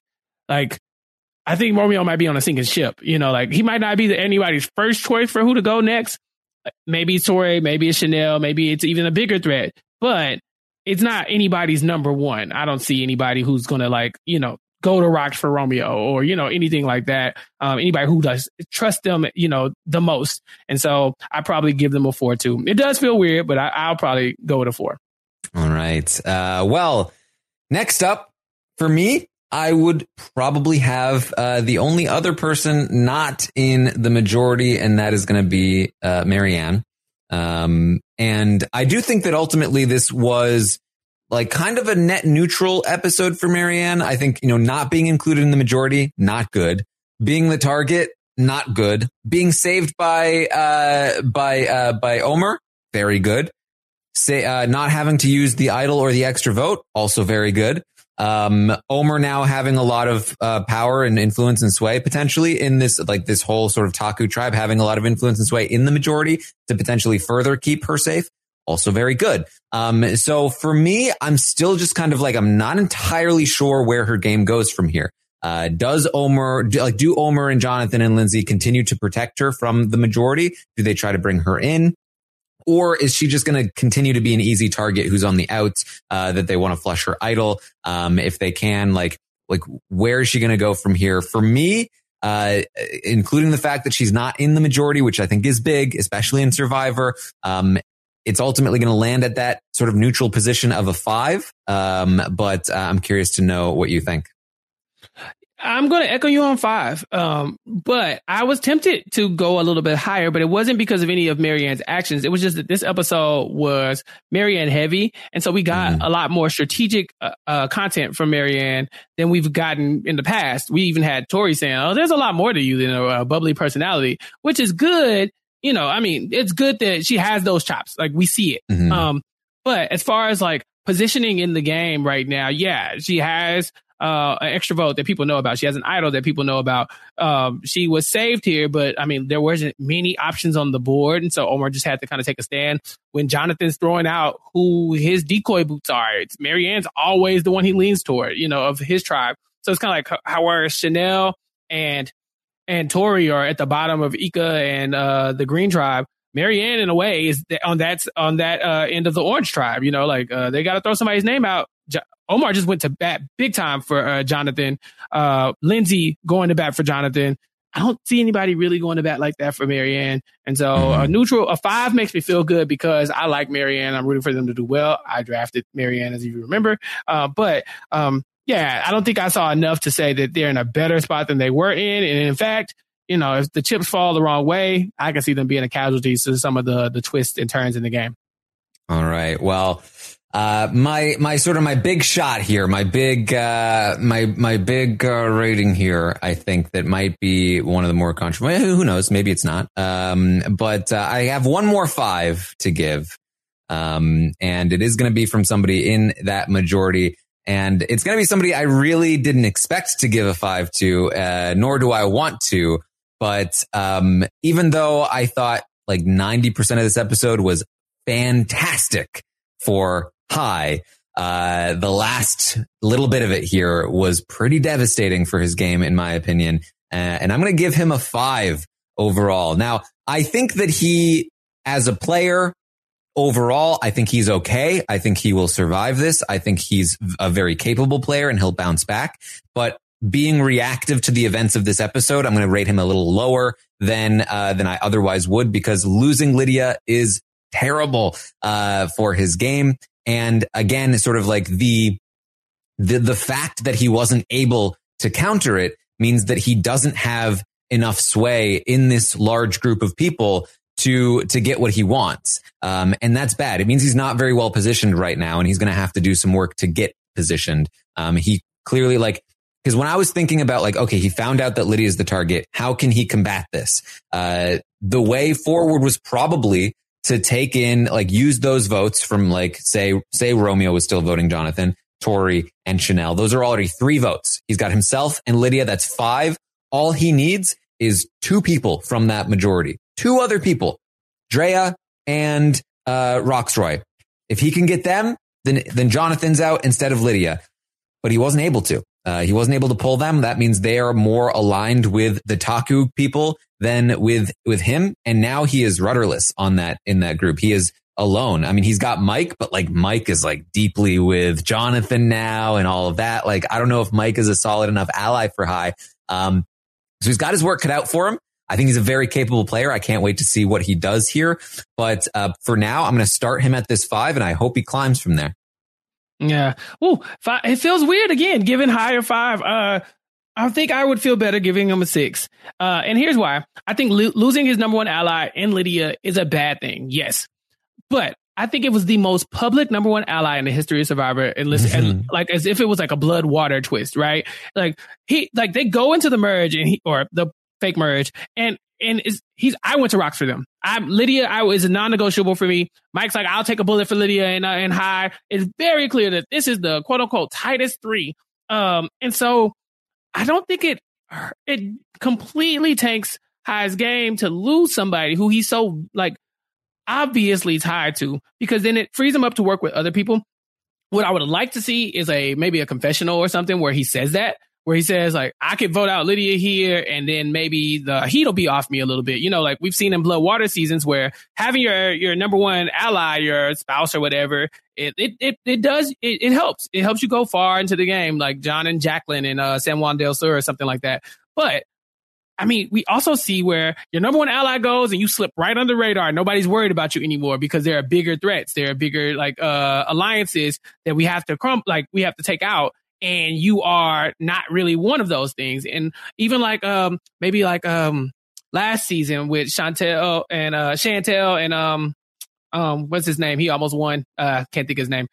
Romeo might be on a sinking ship. You know, like he might not be anybody's first choice for who to go next. Maybe it's Tori, maybe it's Chanel, maybe it's even a bigger threat, but it's not anybody's number one. I don't see anybody who's going to like, you know, go to rocks for Romeo or, you know, anything like that. Anybody who does trust them, you know, the most. And so I probably give them a 4 too. It does feel weird, but I'll probably go with a 4. All right. Well, next up for me, I would probably have the only other person not in the majority, and that is going to be Marianne. And I do think that ultimately this was like kind of a net neutral episode for Marianne. I think, you know, not being included in the majority, not good. Being the target, not good. Being saved by Omar, very good. Not having to use the idol or the extra vote, also very good. Omar now having a lot of power and influence and sway potentially in this, like this whole sort of Taku tribe having a lot of influence and sway in the majority to potentially further keep her safe. Also very good. So for me, I'm still just kind of like, I'm not entirely sure where her game goes from here. Do Omar and Jonathan and Lindsay continue to protect her from the majority? Do they try to bring her in? Or is she just going to continue to be an easy target who's on the outs, that they want to flush her idol, if they can? Like where is she going to go from here? For me, including the fact that she's not in the majority, which I think is big, especially in Survivor, it's ultimately going to land at that sort of neutral position of a 5. But I'm curious to know what you think. I'm going to echo you on 5. But I was tempted to go a little bit higher, but it wasn't because of any of Marianne's actions. It was just that this episode was Marianne heavy. And so we got a lot more strategic content from Marianne than we've gotten in the past. We even had Tori saying, oh, there's a lot more to you than a bubbly personality, which is good. You know, I mean, it's good that she has those chops. Like we see it. But as far as like positioning in the game right now, yeah, she has an extra vote that people know about. She has an idol that people know about. She was saved here, but I mean, there wasn't many options on the board. And so Omar just had to kind of take a stand. When Jonathan's throwing out who his decoy boots are, it's Marianne's always the one he leans toward, you know, of his tribe. So it's kind of like how Chanel and Tori are at the bottom of Ika and the Green tribe. Marianne, in a way, is on that end of the Orange tribe. You know, like they got to throw somebody's name out. Omar just went to bat big time for Jonathan. Lindsay going to bat for Jonathan. I don't see anybody really going to bat like that for Marianne. And so a 5 makes me feel good because I like Marianne. I'm rooting for them to do well. I drafted Marianne, as you remember. Yeah, I don't think I saw enough to say that they're in a better spot than they were in. And in fact, you know, if the chips fall the wrong way, I can see them being a casualty to some of the twists and turns in the game. All right. Well, my big shot here, my big rating here, I think that might be one of the more controversial. Who knows? Maybe it's not. But I have one more 5 to give. And it is going to be from somebody in that majority. And it's going to be somebody I really didn't expect to give a 5 to, nor do I want to. But even though I thought like 90% of this episode was fantastic for Hai, the last little bit of it here was pretty devastating for his game, in my opinion. And I'm going to give him a 5 overall. Now, I think that he, as a player, overall, I think he's okay. I think he will survive this. I think he's a very capable player and he'll bounce back. But being reactive to the events of this episode, I'm going to rate him a little lower than I otherwise would, because losing Lydia is terrible for his game. And again, sort of like the the fact that he wasn't able to counter it means that he doesn't have enough sway in this large group of people to get what he wants. And that's bad. It means he's not very well positioned right now, and he's going to have to do some work to get positioned. He clearly because when I was thinking about okay, he found out that Lydia is the target. How can he combat this? The way forward was probably to take in, use those votes from say Romeo was still voting Jonathan, Tori, and Chanel. Those are already 3 votes. He's got himself and Lydia. That's 5. All he needs is 2 people from that majority. 2 other people, Drea and Roxroy. If he can get them, then Jonathan's out instead of Lydia. But he wasn't able to. He wasn't able to pull them. That means they are more aligned with the Taku people than with him. And now he is rudderless in that group. He is alone. I mean, he's got Mike, but Mike is deeply with Jonathan now and all of that. I don't know if Mike is a solid enough ally for Hai. So he's got his work cut out for him. I think he's a very capable player. I can't wait to see what he does here. But for now, I'm going to start him at this 5, and I hope he climbs from there. Yeah. Ooh, 5, it feels weird again, giving higher 5. I think I would feel better giving him a 6. And here's why. I think losing his number 1 ally in Lydia is a bad thing. Yes. But I think it was the most public number 1 ally in the history of Survivor. And listen, as if it was a blood water twist, right? They go into the merge or the fake merge, and I went to rocks for them. Lydia is a non-negotiable for me. Mike's I'll take a bullet for Lydia and Hai. It's very clear that this is the quote unquote tightest 3. And so I don't think it completely tanks Hai's game to lose somebody who he's so obviously tied to, because then it frees him up to work with other people. What I would like to see is maybe a confessional or something where he says that, where he says I could vote out Lydia here, and then maybe the heat will be off me a little bit. We've seen in Blood Water seasons where having your number 1 ally, your spouse or whatever, it helps. It helps you go far into the game, like John and Jacqueline and San Juan del Sur or something like that. But I mean, we also see where your number 1 ally goes and you slip right under the radar. Nobody's worried about you anymore because there are bigger threats. There are bigger alliances that we have to we have to take out. And you are not really one of those things. And even maybe last season with Chantel and what's his name? He almost won. Can't think of his name.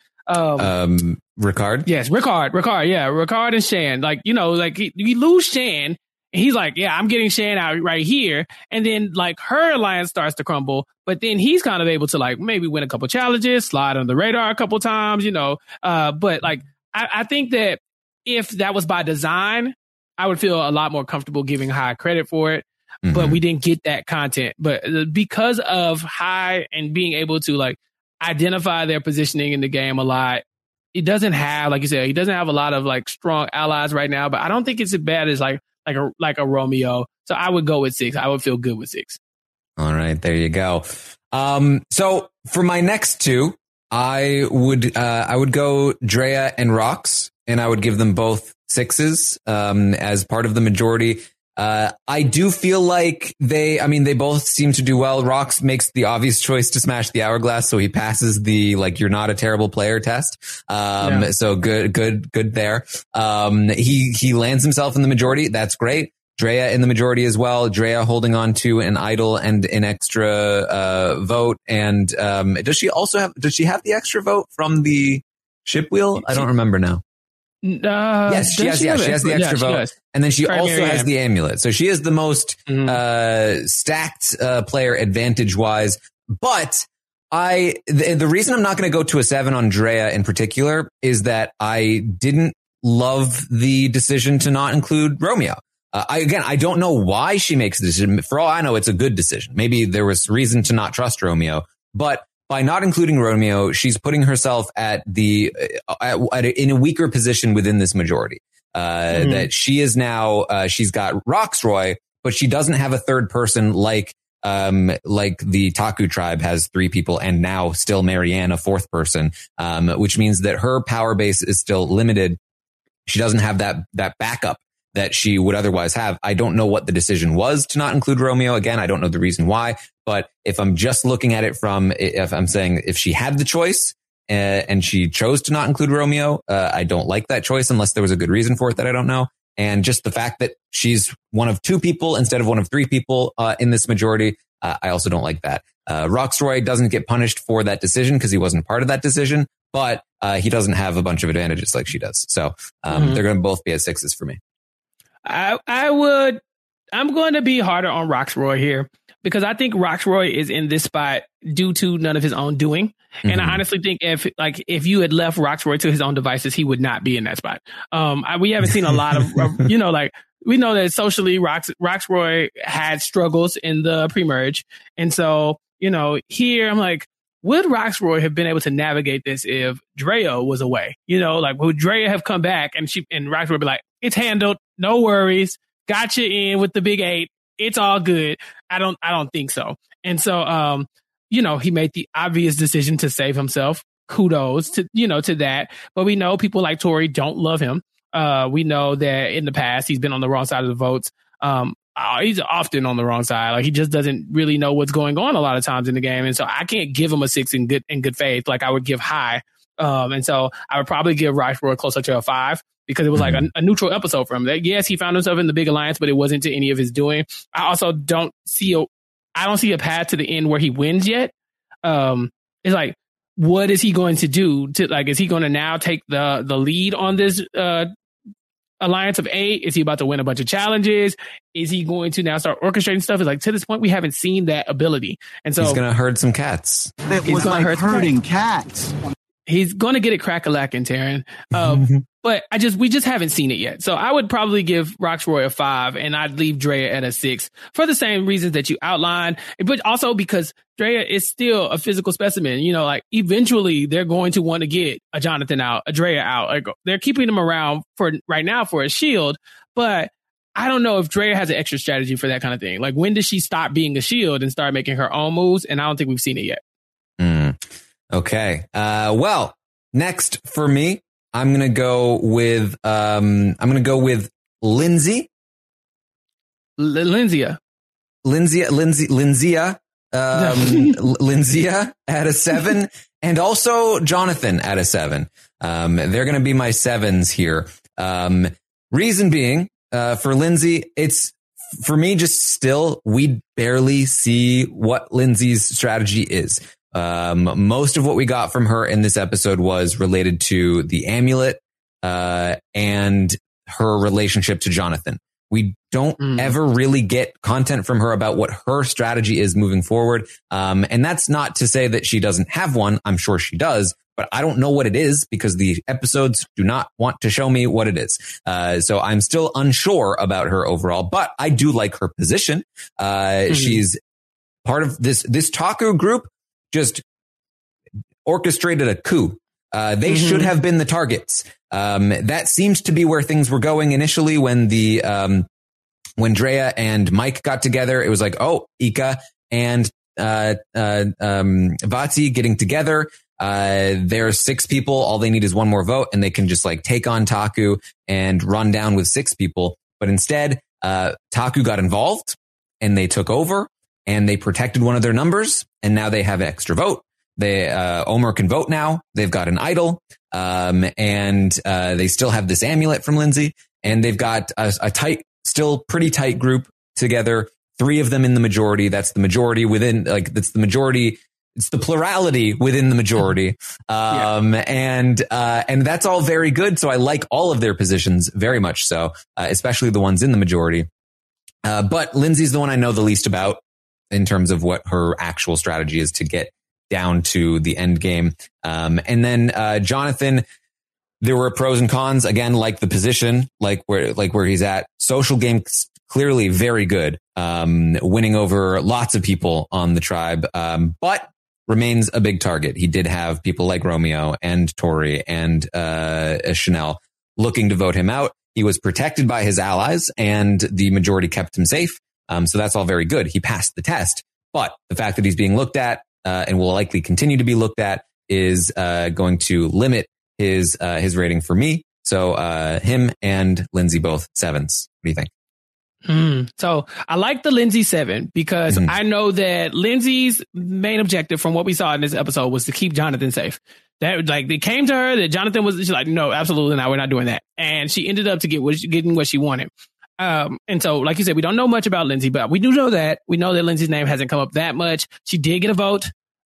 Ricard? Yes, Ricard. Yeah, Ricard and Shan. You lose Shan. And he's I'm getting Shan out right here. And then her alliance starts to crumble. But then he's kind of able to maybe win a couple challenges, slide under the radar a couple times, but I think that if that was by design, I would feel a lot more comfortable giving Hai credit for it. Mm-hmm. But we didn't get that content. But because of Hai and being able to identify their positioning in the game a lot, it doesn't have, like you said, he doesn't have a lot of strong allies right now. But I don't think it's as bad as like a Romeo. So I would go with 6. I would feel good with 6. All right, there you go. So for my next 2, I would go Drea and Rox, and I would give them both 6s as part of the majority. I do feel like they both seem to do well. Rox makes the obvious choice to smash the hourglass, so he passes the you're not a terrible player test. So good there. He lands himself in the majority. That's great. Drea in the majority as well. Drea holding on to an idol and an extra vote. And does she have the extra vote from the ship wheel? I don't remember now. Yes, she has the extra vote. And then she also has the amulet. So she is the most stacked player advantage wise. But the reason I'm not going to go to a 7 on Drea in particular is that I didn't love the decision to not include Romeo. I don't know why she makes the decision. For all I know, it's a good decision. Maybe there was reason to not trust Romeo, but by not including Romeo, she's putting herself in a weaker position within this majority. That she is now, she's got Roxroy, but she doesn't have a third person like the Taku tribe has 3 people, and now still Marianne, a 4th person, which means that her power base is still limited. She doesn't have that backup that she would otherwise have. I don't know what the decision was to not include Romeo. Again, I don't know the reason why, but if I'm just looking at it if I'm saying if she had the choice, and she chose to not include Romeo. I don't like that choice unless there was a good reason for it that I don't know. And just the fact that she's one of 2 people instead of one of 3 people in this majority, I also don't like that. Rocksroy doesn't get punished for that decision because he wasn't part of that decision, but he doesn't have a bunch of advantages like she does. So they're going to both be at 6s for me. I'm going to be harder on Rocksroy here because I think Rocksroy is in this spot due to none of his own doing. And I honestly think if you had left Rocksroy to his own devices, he would not be in that spot. We haven't seen a lot of, we know that socially Rocksroy had struggles in the pre-merge. And so, here I'm like, would Rocksroy have been able to navigate this if Drea was away? Would Drea have come back and Rocksroy would be like, it's handled, no worries, got you in with the big 8, it's all good. I don't think so. And so, he made the obvious decision to save himself. Kudos to that. But we know people like Tori don't love him. We know that in the past he's been on the wrong side of the votes. He's often on the wrong side. Like he just doesn't really know what's going on a lot of times in the game. And so I can't give him a 6 in good faith like I would give high. And so I would probably give Rocksroy closer to a 5 because it was like a neutral episode for him. That, yes, he found himself in the big alliance, but it wasn't to any of his doing. I also don't see a path to the end where he wins yet. It's like, what is he going to do is he going to now take the lead on this, alliance of 8? Is he about to win a bunch of challenges? Is he going to now start orchestrating stuff? It's like, to this point, we haven't seen that ability. And so he's going to herd some cats. It was like herding cats. He's going to get it crack-a-lackin', Taryn. But we just haven't seen it yet. So I would probably give Rocksroy a 5 and I'd leave Drea at a 6 for the same reasons that you outlined, but also because Drea is still a physical specimen. Eventually they're going to want to get a Jonathan out, a Drea out. Like they're keeping him around for right now for a shield, but I don't know if Drea has an extra strategy for that kind of thing. Like when does she stop being a shield and start making her own moves? And I don't think we've seen it yet. Okay. Well, next for me, I'm going to go with Lindsay. Lynzia at a 7 and also Jonathan at a 7. They're going to be my 7s here. Reason being, for Lindsay, it's for me, just still, we barely see what Lindsay's strategy is. Most of what we got from her in this episode was related to the amulet, and her relationship to Jonathan. We don't ever really get content from her about what her strategy is moving forward. And that's not to say that she doesn't have one. I'm sure she does, but I don't know what it is because the episodes do not want to show me what it is. So I'm still unsure about her overall, but I do like her position. She's part of this Taku group. Just orchestrated a coup. They should have been the targets. That seems to be where things were going initially when when Drea and Mike got together. It was like, oh, Ika and Vati getting together. There's 6 people. All they need is one more vote, and they can just take on Taku and run down with 6 people. But instead, Taku got involved, and they took over. And they protected one of their numbers, and now they have an extra vote. Omer can vote now. They've got an idol, and they still have this amulet from Lindsay, and they've got a still pretty tight group together. 3 of them in the majority. That's the majority within. That's the majority. It's the plurality within the majority, and that's all very good. So I like all of their positions very much so, especially the ones in the majority. But Lindsay's the one I know the least about in terms of what her actual strategy is to get down to the end game. And then Jonathan, there were pros and cons, again, like the position, like where he's at. Social game, clearly very good, winning over lots of people on the tribe, but remains a big target. He did have people like Romeo and Tori and Chanel looking to vote him out. He was protected by his allies, and the majority kept him safe. So that's all very good. He passed the test, but the fact that he's being looked at and will likely continue to be looked at is going to limit his rating for me. So him and Lindsay both 7s. What do you think? So I like the Lindsay 7 because I know that Lindsay's main objective from what we saw in this episode was to keep Jonathan safe. That like they came to her that Jonathan was, she's like, no, absolutely not. We're not doing that. And she ended up to getting what she wanted. And so, like you said, we don't know much about Lindsay, but we do know that. We know that Lindsay's name hasn't come up that much. She did get a vote.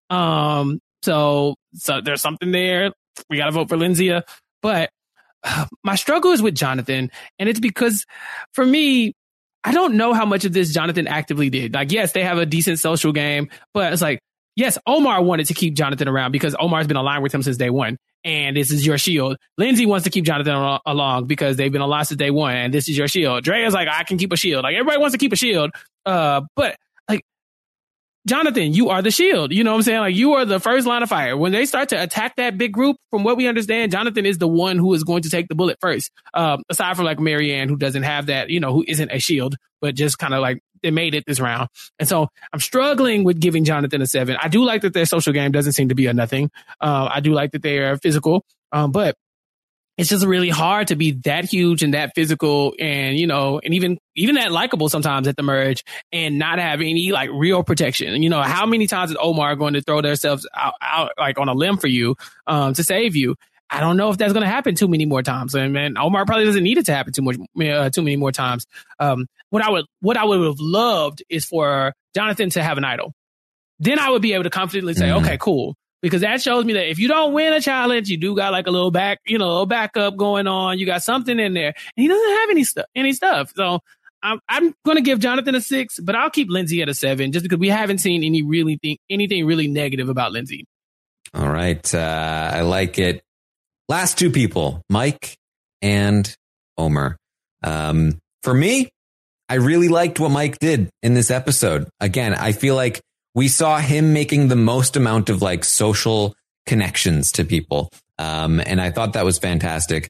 So there's something there. We got to vote for Lindsay. But my struggle is with Jonathan. And it's because for me, I don't know how much of this Jonathan actively did. Like, yes, they have a decent social game, but it's like, yes, Omar wanted to keep Jonathan around because Omar's been aligned with him since day one. And this is your shield. Lindsay wants to keep Jonathan along because they've been aligned since day one. And this is your shield. Drea's like, I can keep a shield. Like, everybody wants to keep a shield. But like, Jonathan, you are the shield. You know what I'm saying? Like, you are the first line of fire. When they start to attack that big group, from what we understand, Jonathan is the one who is going to take the bullet first. Aside from like Marianne, who doesn't have that, who isn't a shield, but just kind of like they made it this round. And so I'm struggling with giving Jonathan a 7. I do like that their social game doesn't seem to be a nothing. I do like that they are physical, but it's just really hard to be that huge and that physical and, and even that likable sometimes at the merge and not have any like real protection. How many times is Omar going to throw themselves out like on a limb for you, to save you? I don't know if that's going to happen too many more times. And Omar probably doesn't need it to happen too many more times. What I would have loved is for Jonathan to have an idol. Then I would be able to confidently say, okay, cool. Because that shows me that if you don't win a challenge, you do got like a little backup going on. You got something in there, and he doesn't have any stuff. So I'm going to give Jonathan a 6, but I'll keep Lindsay at a 7 just because we haven't seen anything really negative about Lindsay. All right. I like it. Last two people, Mike and Omar. For me, I really liked what Mike did in this episode. Again, I feel like we saw him making the most amount of like social connections to people. And I thought that was fantastic.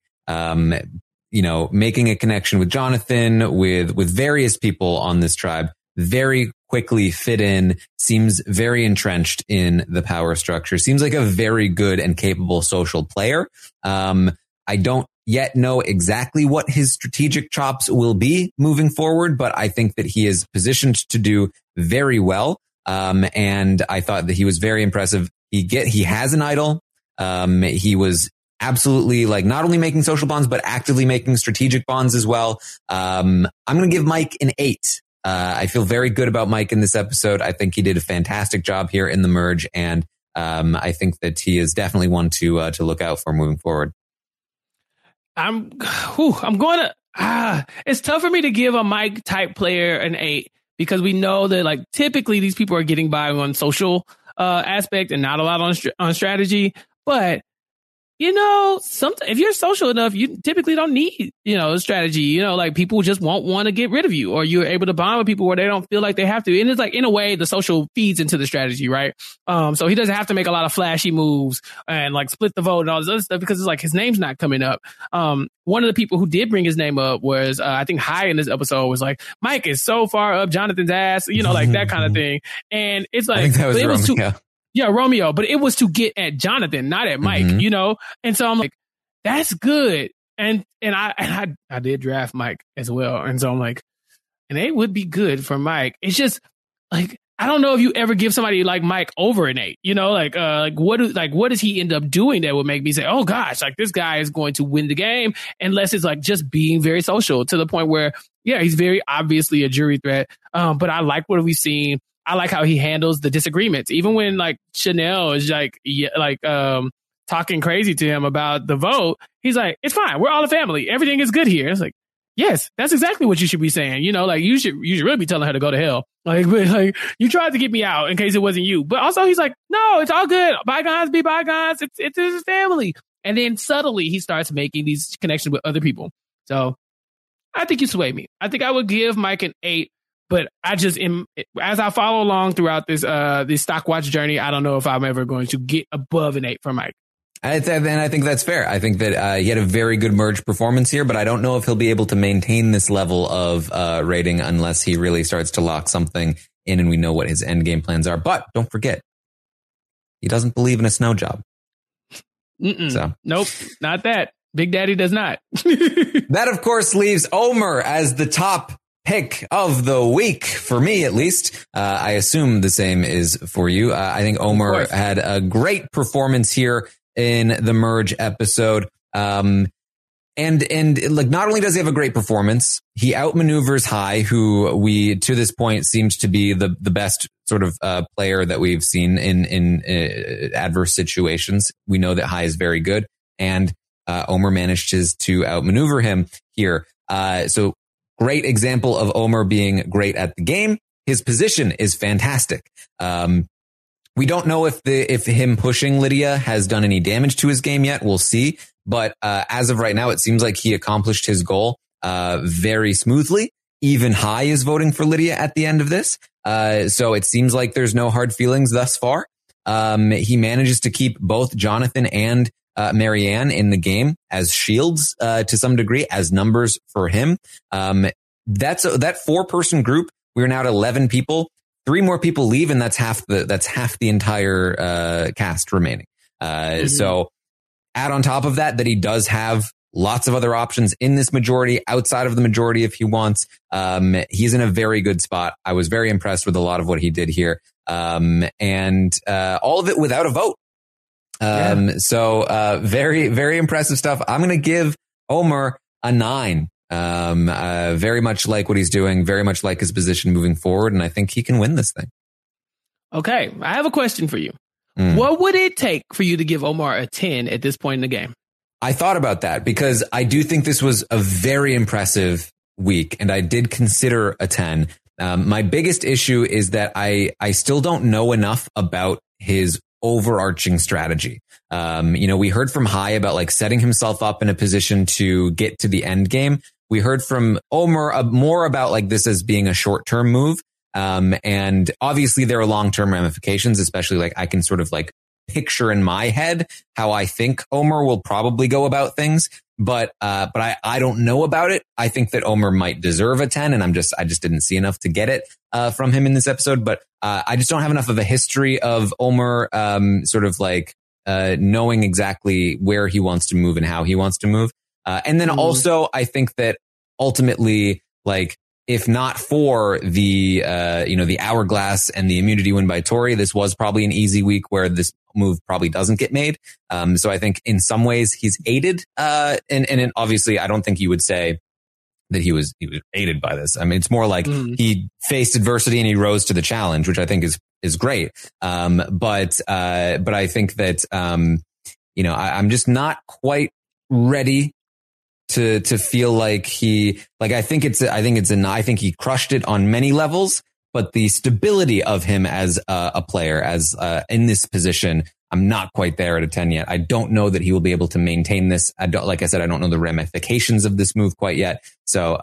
Making a connection with Jonathan, with various people on this tribe, very quickly fit in, seems very entrenched in the power structure, seems like a very good and capable social player. I don't yet know exactly what his strategic chops will be moving forward, but I think that he is positioned to do very well. And I thought that he was very impressive. He has an idol. He was absolutely like not only making social bonds, but actively making strategic bonds as well. I'm going to give Mike an 8. I feel very good about Mike in this episode. I think he did a fantastic job here in the merge. And, I think that he is definitely one to look out for moving forward. I'm going to, it's tough for me to give a Mike type player an 8 because we know that like typically these people are getting by on social aspect and not a lot on strategy. But if you're social enough, you typically don't need, strategy, like people just won't want to get rid of you, or you're able to bond with people where they don't feel like they have to. And it's like, in a way, the social feeds into the strategy, right? So he doesn't have to make a lot of flashy moves and like split the vote and all this other stuff because it's like his name's not coming up. One of the people who did bring his name up was, I think High in this episode was like, Mike is so far up Jonathan's ass, like that kind of thing. And it's like, I think that was Romeo. Yeah, Romeo, but it was to get at Jonathan, not at Mike, And so I'm like, that's good. And I did draft Mike as well. And so I'm like, and it would be good for Mike. It's just like, I don't know if you ever give somebody like Mike over an 8, what does he end up doing that would make me say, oh gosh, like this guy is going to win the game, unless it's like just being very social to the point where, yeah, he's very obviously a jury threat. But I like what we've seen. I like how he handles the disagreements, even when like Chanel is talking crazy to him about the vote. He's like, it's fine. We're all a family. Everything is good here. It's like, yes, that's exactly what you should be saying. You should really be telling her to go to hell. Like you tried to get me out in case it wasn't you. But also he's like, no, it's all good. Bygones be bygones. It's his family. And then subtly he starts making these connections with other people. So I think you sway me. I think I would give Mike an 8. But I just as I follow along throughout this stock watch journey, I don't know if I'm ever going to get above an 8 for Mike. And I think that's fair. I think that he had a very good merge performance here, but I don't know if he'll be able to maintain this level of rating unless he really starts to lock something in and we know what his end game plans are. But don't forget, he doesn't believe in a snow job. So nope, not that. Big Daddy does not. That, of course, leaves Omar as the top pick of the week, for me at least. I assume the same is for you. I think Omar had a great performance here in the merge episode. And like, not only does he have a great performance, he outmaneuvers Hai, who to this point seems to be the best sort of player that we've seen in adverse situations. We know that Hai is very good, and Omer manages to outmaneuver him here. So great example of Omer being great at the game. His position is fantastic. We don't know if him pushing Lydia has done any damage to his game yet. We'll see. But as of right now, it seems like he accomplished his goal very smoothly. Even Hai is voting for Lydia at the end of this. So it seems like there's no hard feelings thus far. He manages to keep both Jonathan and Marianne in the game as shields to some degree, as numbers for him. That 4-person group. We're now at 11 people. 3 more people leave, and that's half the entire cast remaining. So add on top of that he does have lots of other options in this majority, outside of the majority if he wants. He's in a very good spot. I was very impressed with a lot of what he did here. And all of it without a vote. So very, very impressive stuff. I'm going to give Omer a 9. Very much like what he's doing, very much like his position moving forward, and I think he can win this thing. Okay, I have a question for you. What would it take for you to give Omar a 10 at this point in the game? I thought about that because I do think this was a very impressive week, and I did consider a 10. My biggest issue is that I still don't know enough about his overarching strategy. We heard from Hai about like setting himself up in a position to get to the end game. We heard from Omer more about like this as being a short-term move. And obviously there are long-term ramifications, especially like I can sort of like picture in my head how I think Omer will probably go about things. But I don't know about it. I think that Omer might deserve a 10, and I just didn't see enough to get it from him in this episode. But I just don't have enough of a history of Omer sort of like knowing exactly where he wants to move and how he wants to move. And then also I think that ultimately, like, if not for the the hourglass and the immunity win by Tori, this was probably an easy week where this move probably doesn't get made. So I think in some ways he's aided. And obviously I don't think you would say that he was aided by this. I mean, it's more like he faced adversity and he rose to the challenge, which I think is great. But I think that, I'm just not quite ready to feel like I think he crushed it on many levels, but the stability of him as a player, as in this position, I'm not quite there at a 10 yet. I don't know that he will be able to maintain this. Like I said, I don't know the ramifications of this move quite yet. So,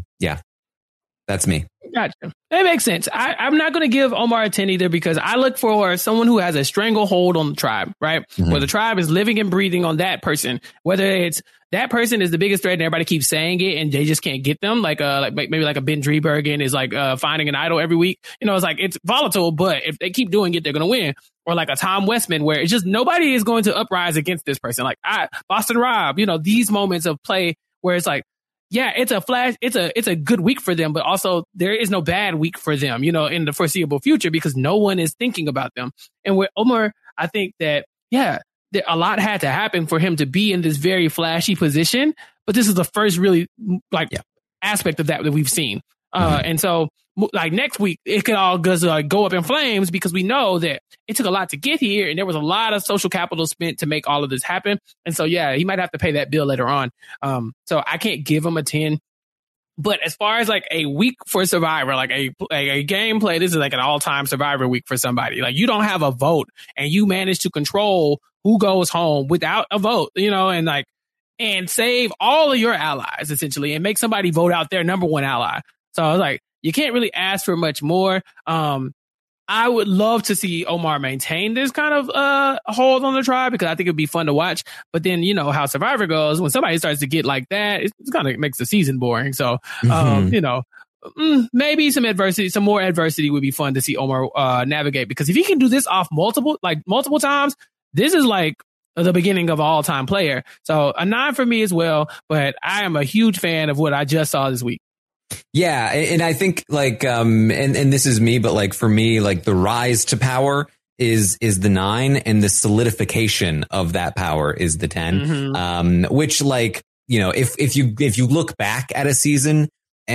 that's me. Gotcha. That makes sense. I'm not going to give Omar a 10 either, because I look for someone who has a stranglehold on the tribe, right? Where the tribe is living and breathing on that person, whether it's that person is the biggest threat and everybody keeps saying it and they just can't get them. Like maybe like a Ben Driebergen is like finding an idol every week. It's like, it's volatile, but if they keep doing it, they're going to win. Or like a Tom Westman, where it's just nobody is going to uprise against this person. Like Boston Rob, these moments of play where it's like, yeah, it's a flash. It's a good week for them, but also there is no bad week for them, in the foreseeable future, because no one is thinking about them. And with Omar, I think that, a lot had to happen for him to be in this very flashy position, but this is the first really aspect of that we've seen. And so like next week, it could all go up in flames, because we know that it took a lot to get here and there was a lot of social capital spent to make all of this happen. And so, he might have to pay that bill later on. So I can't give him a 10. But as far as like a week for Survivor, like a gameplay, this is like an all-time Survivor week for somebody. Like, you don't have a vote and you manage to control who goes home without a vote, and save all of your allies essentially and make somebody vote out their number one ally. So I was like, you can't really ask for much more. I would love to see Omar maintain this kind of hold on the tribe, because I think it'd be fun to watch. But then, how Survivor goes, when somebody starts to get like that, it kind of makes the season boring. So, maybe some more adversity would be fun to see Omar navigate, because if he can do this off multiple times, this is like the beginning of an all-time player. So a 9 for me as well, but I am a huge fan of what I just saw this week. Yeah. And I think like, and this is me, but like for me, like the rise to power is the 9, and the solidification of that power is the 10. Which, like, you know, if you look back at a season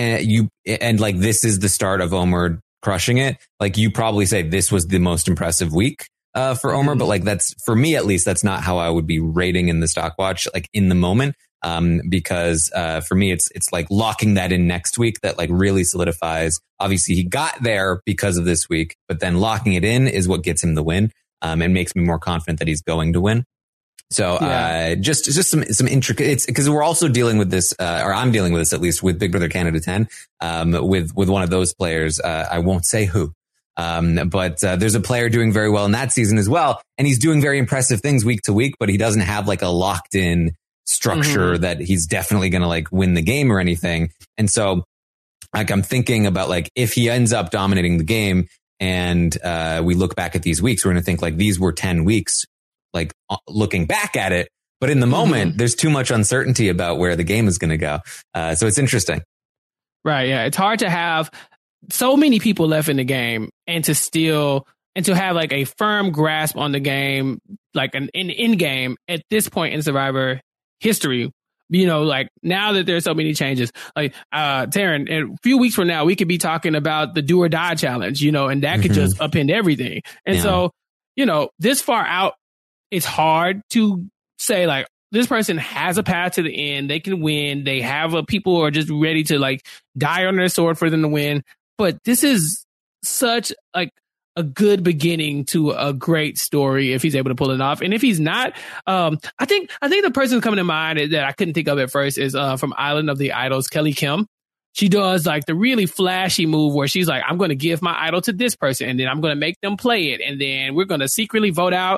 and like this is the start of Omer crushing it, like you probably say this was the most impressive week for Omer, but like that's, for me at least, that's not how I would be rating in the stock watch, like in the moment. Because for me, it's like locking that in next week that like really solidifies. Obviously, he got there because of this week, but then locking it in is what gets him the win, and makes me more confident that he's going to win. So just some intricate. It's because we're also dealing with this, or I'm dealing with this at least with Big Brother Canada 10, with one of those players. I won't say who. But there's a player doing very well in that season as well, and he's doing very impressive things week to week, but he doesn't have like a locked in structure that he's definitely going to like win the game or anything. And so like I'm thinking about like if he ends up dominating the game and we look back at these weeks, we're going to think like these were 10 weeks, like looking back at it. But in the moment, there's too much uncertainty about where the game is going to go. So it's interesting. Right. Yeah. It's hard to have so many people left in the game and to have like a firm grasp on the game, like an end game at this point in Survivor history. You know, like now that there's so many changes, like Taryn, in a few weeks from now, we could be talking about the do or die challenge, you know, and that could just upend everything. And so, you know, this far out, it's hard to say like this person has a path to the end. They can win. They have people who are just ready to like die on their sword for them to win. But this is such like a good beginning to a great story if he's able to pull it off. And if he's not, I think the person coming to mind that I couldn't think of at first is from Island of the Idols, Kelly Kim. She does like the really flashy move where she's like, I'm going to give my idol to this person and then I'm going to make them play it. And then we're going to secretly vote out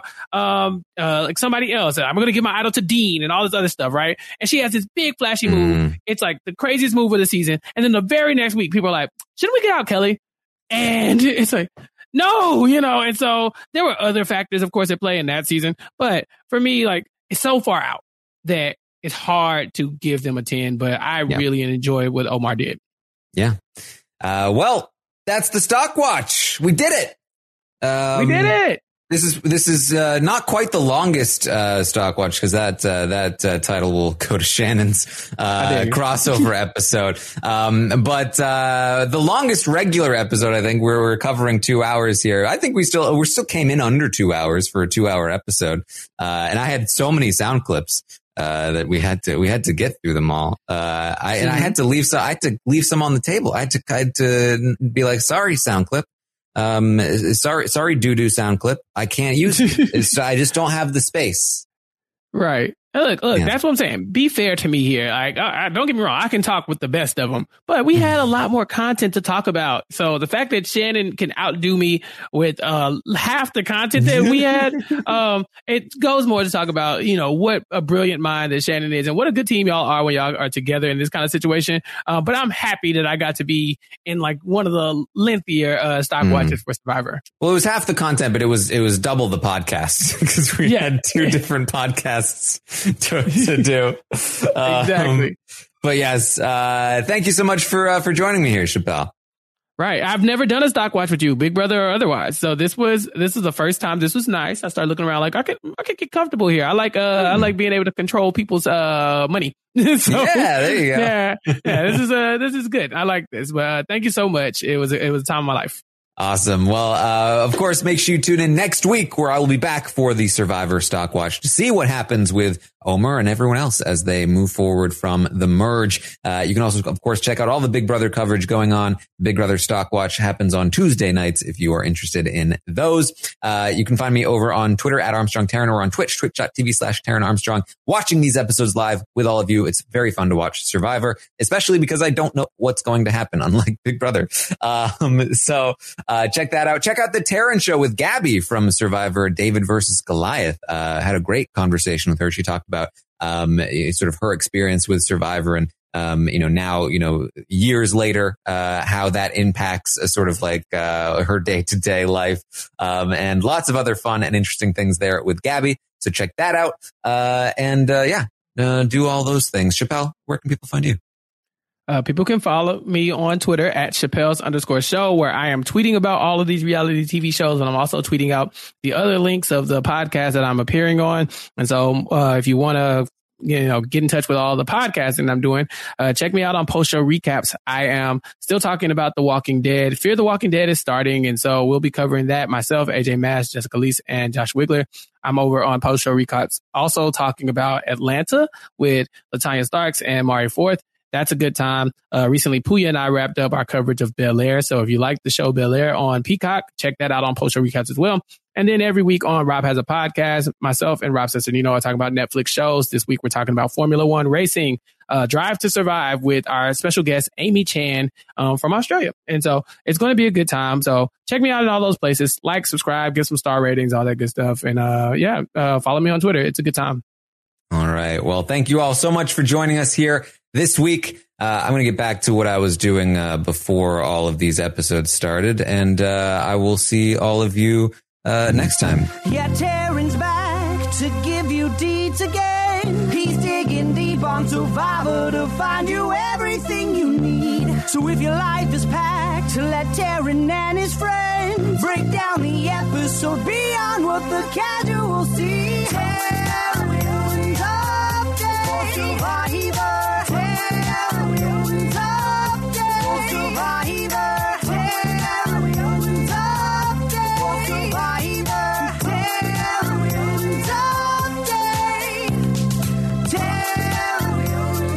like somebody else. I'm going to give my idol to Dean and all this other stuff. Right. And she has this big flashy move. It's like the craziest move of the season. And then the very next week, people are like, shouldn't we get out Kelly? And it's like, no, you know, and so there were other factors, of course, at play in that season. But for me, like, it's so far out that it's hard to give them a 10, but I really enjoyed what Omar did. Yeah. Well, that's the stock watch. We did it. We did it. This is not quite the longest stock watch because that title will go to Shannon's crossover episode. But the longest regular episode, I think we're covering 2 hours here. I think we still came in under 2 hours for a 2-hour episode. And I had so many sound clips that we had to get through them all. I had to leave some on the table. I had to be like, sorry, sound clip. Sorry, doo-doo sound clip. I can't use it. I just don't have the space. Right. Look, that's what I'm saying. Be fair to me here. Like, don't get me wrong. I can talk with the best of them, but we had a lot more content to talk about. So the fact that Shannon can outdo me with half the content that we had, it goes more to talk about, you know, what a brilliant mind that Shannon is and what a good team y'all are when y'all are together in this kind of situation. But I'm happy that I got to be in like one of the lengthier stock watches for Survivor. Well, it was half the content, but it was double the podcast because we had 2 different podcasts to do. Exactly. But yes, thank you so much for joining me here, Chappelle. Right. I've never done a stock watch with you, Big Brother or otherwise. So this is the first time. This was nice. I started looking around like I could get comfortable here. I like being able to control people's money. So, yeah, there you go. Yeah, this is good. I like this. But thank you so much. It was a time of my life. Awesome. Well, of course, make sure you tune in next week where I will be back for the Survivor Stock Watch to see what happens with Omer and everyone else as they move forward from the merge. You can also, of course, check out all the Big Brother coverage going on. Big Brother Stock Watch happens on Tuesday nights if you are interested in those. You can find me over on Twitter at Armstrong Taryn or on Twitch, twitch.tv/Taryn Armstrong, watching these episodes live with all of you. It's very fun to watch Survivor, especially because I don't know what's going to happen, unlike Big Brother. So check that out. Check out the Taryn show with Gabby from Survivor, David versus Goliath. Had a great conversation with her. She talked about sort of her experience with Survivor and now years later how that impacts a sort of like her day-to-day life and lots of other fun and interesting things there with Gabby. So check that out and do all those things. Chappelle, where can people find you? People can follow me on Twitter at Chappelle's_show, where I am tweeting about all of these reality TV shows. And I'm also tweeting out the other links of the podcast that I'm appearing on. And so if you want to, get in touch with all the podcasting I'm doing, check me out on post-show recaps. I am still talking about The Walking Dead. Fear the Walking Dead is starting, and so we'll be covering that. Myself, AJ Mass, Jessica Leese, and Josh Wigler. I'm over on post-show recaps, also talking about Atlanta with LaTanya Starks and Mari Forth. That's a good time. Recently, Puya and I wrapped up our coverage of Bel-Air. So if you like the show Bel-Air on Peacock, check that out on post-show recaps as well. And then every week on Rob Has a Podcast, myself and Rob Cesternino are talking about Netflix shows. This week, we're talking about Formula One racing, Drive to Survive with our special guest, Amy Chan from Australia. And so it's going to be a good time. So check me out in all those places. Like, subscribe, give some star ratings, all that good stuff. And follow me on Twitter. It's a good time. All right. Well, thank you all so much for joining us here this week. I'm going to get back to what I was doing before all of these episodes started. And I will see all of you next time. Yeah, Taryn's back to give you deeds again. He's digging deep on Survivor to find you everything you need. So if your life is packed, let Taryn and his friends break down the episode beyond what the casuals see. Taryn's update for Survivor. Taryn's update for Survivor. Taryn's update for Survivor. Taryn's update. Taryn's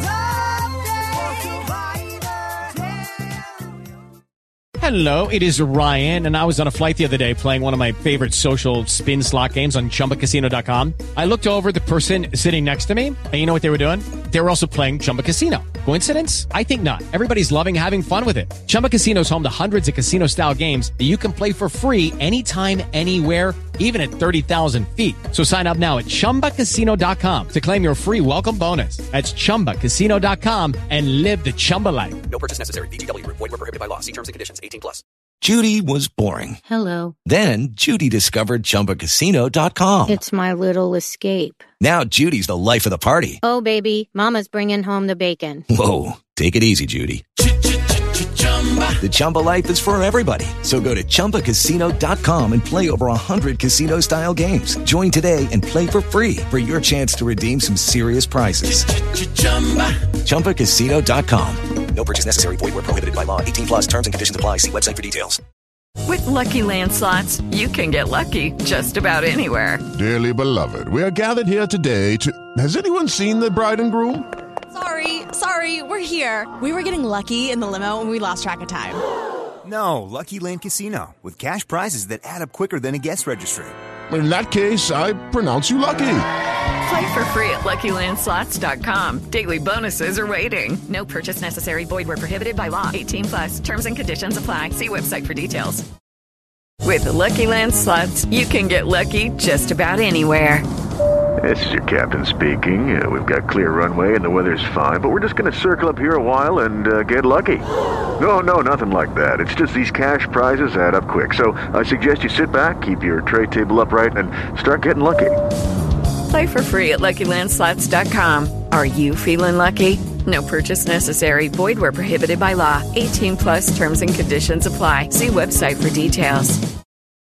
Hello, it is Ryan, and I was on a flight the other day playing one of my favorite social spin slot games on ChumbaCasino.com. I looked over at the person sitting next to me, and you know what they were doing? They were also playing Chumba Casino. Coincidence? I think not. Everybody's loving having fun with it. Chumba Casino is home to hundreds of casino-style games that you can play for free anytime, anywhere, even at 30,000 feet. So sign up now at ChumbaCasino.com to claim your free welcome bonus. That's ChumbaCasino.com and live the Chumba life. No purchase necessary. VGW. Void where prohibited by law. See terms and conditions. 18+. Judy was boring. Hello. Then Judy discovered ChumbaCasino.com. It's my little escape. Now Judy's the life of the party. Oh, baby, mama's bringing home the bacon. Whoa, take it easy, Judy. The Chumba life is for everybody. So go to ChumbaCasino.com and play over 100 casino-style games. Join today and play for free for your chance to redeem some serious prizes. ChumbaCasino.com. No purchase necessary. Void where prohibited by law. 18+. Terms and conditions apply. See website for details. With Lucky Land Slots, you can get lucky just about anywhere. Dearly beloved, we are gathered here today to... Has anyone seen the bride and groom? Sorry, we're here. We were getting lucky in the limo and we lost track of time. No, Lucky Land Casino, with cash prizes that add up quicker than a guest registry. In that case, I pronounce you lucky. Play for free at LuckyLandSlots.com. Daily bonuses are waiting. No purchase necessary. Void where prohibited by law. 18+. Terms and conditions apply. See website for details. With the Lucky Land Slots, you can get lucky just about anywhere. This is your captain speaking. We've got clear runway and the weather's fine, but we're just going to circle up here a while and get lucky. No, nothing like that. It's just these cash prizes add up quick. So I suggest you sit back, keep your tray table upright, and start getting lucky. Play for free at LuckyLandSlots.com. Are you feeling lucky? No purchase necessary. Void where prohibited by law. 18+ terms and conditions apply. See website for details.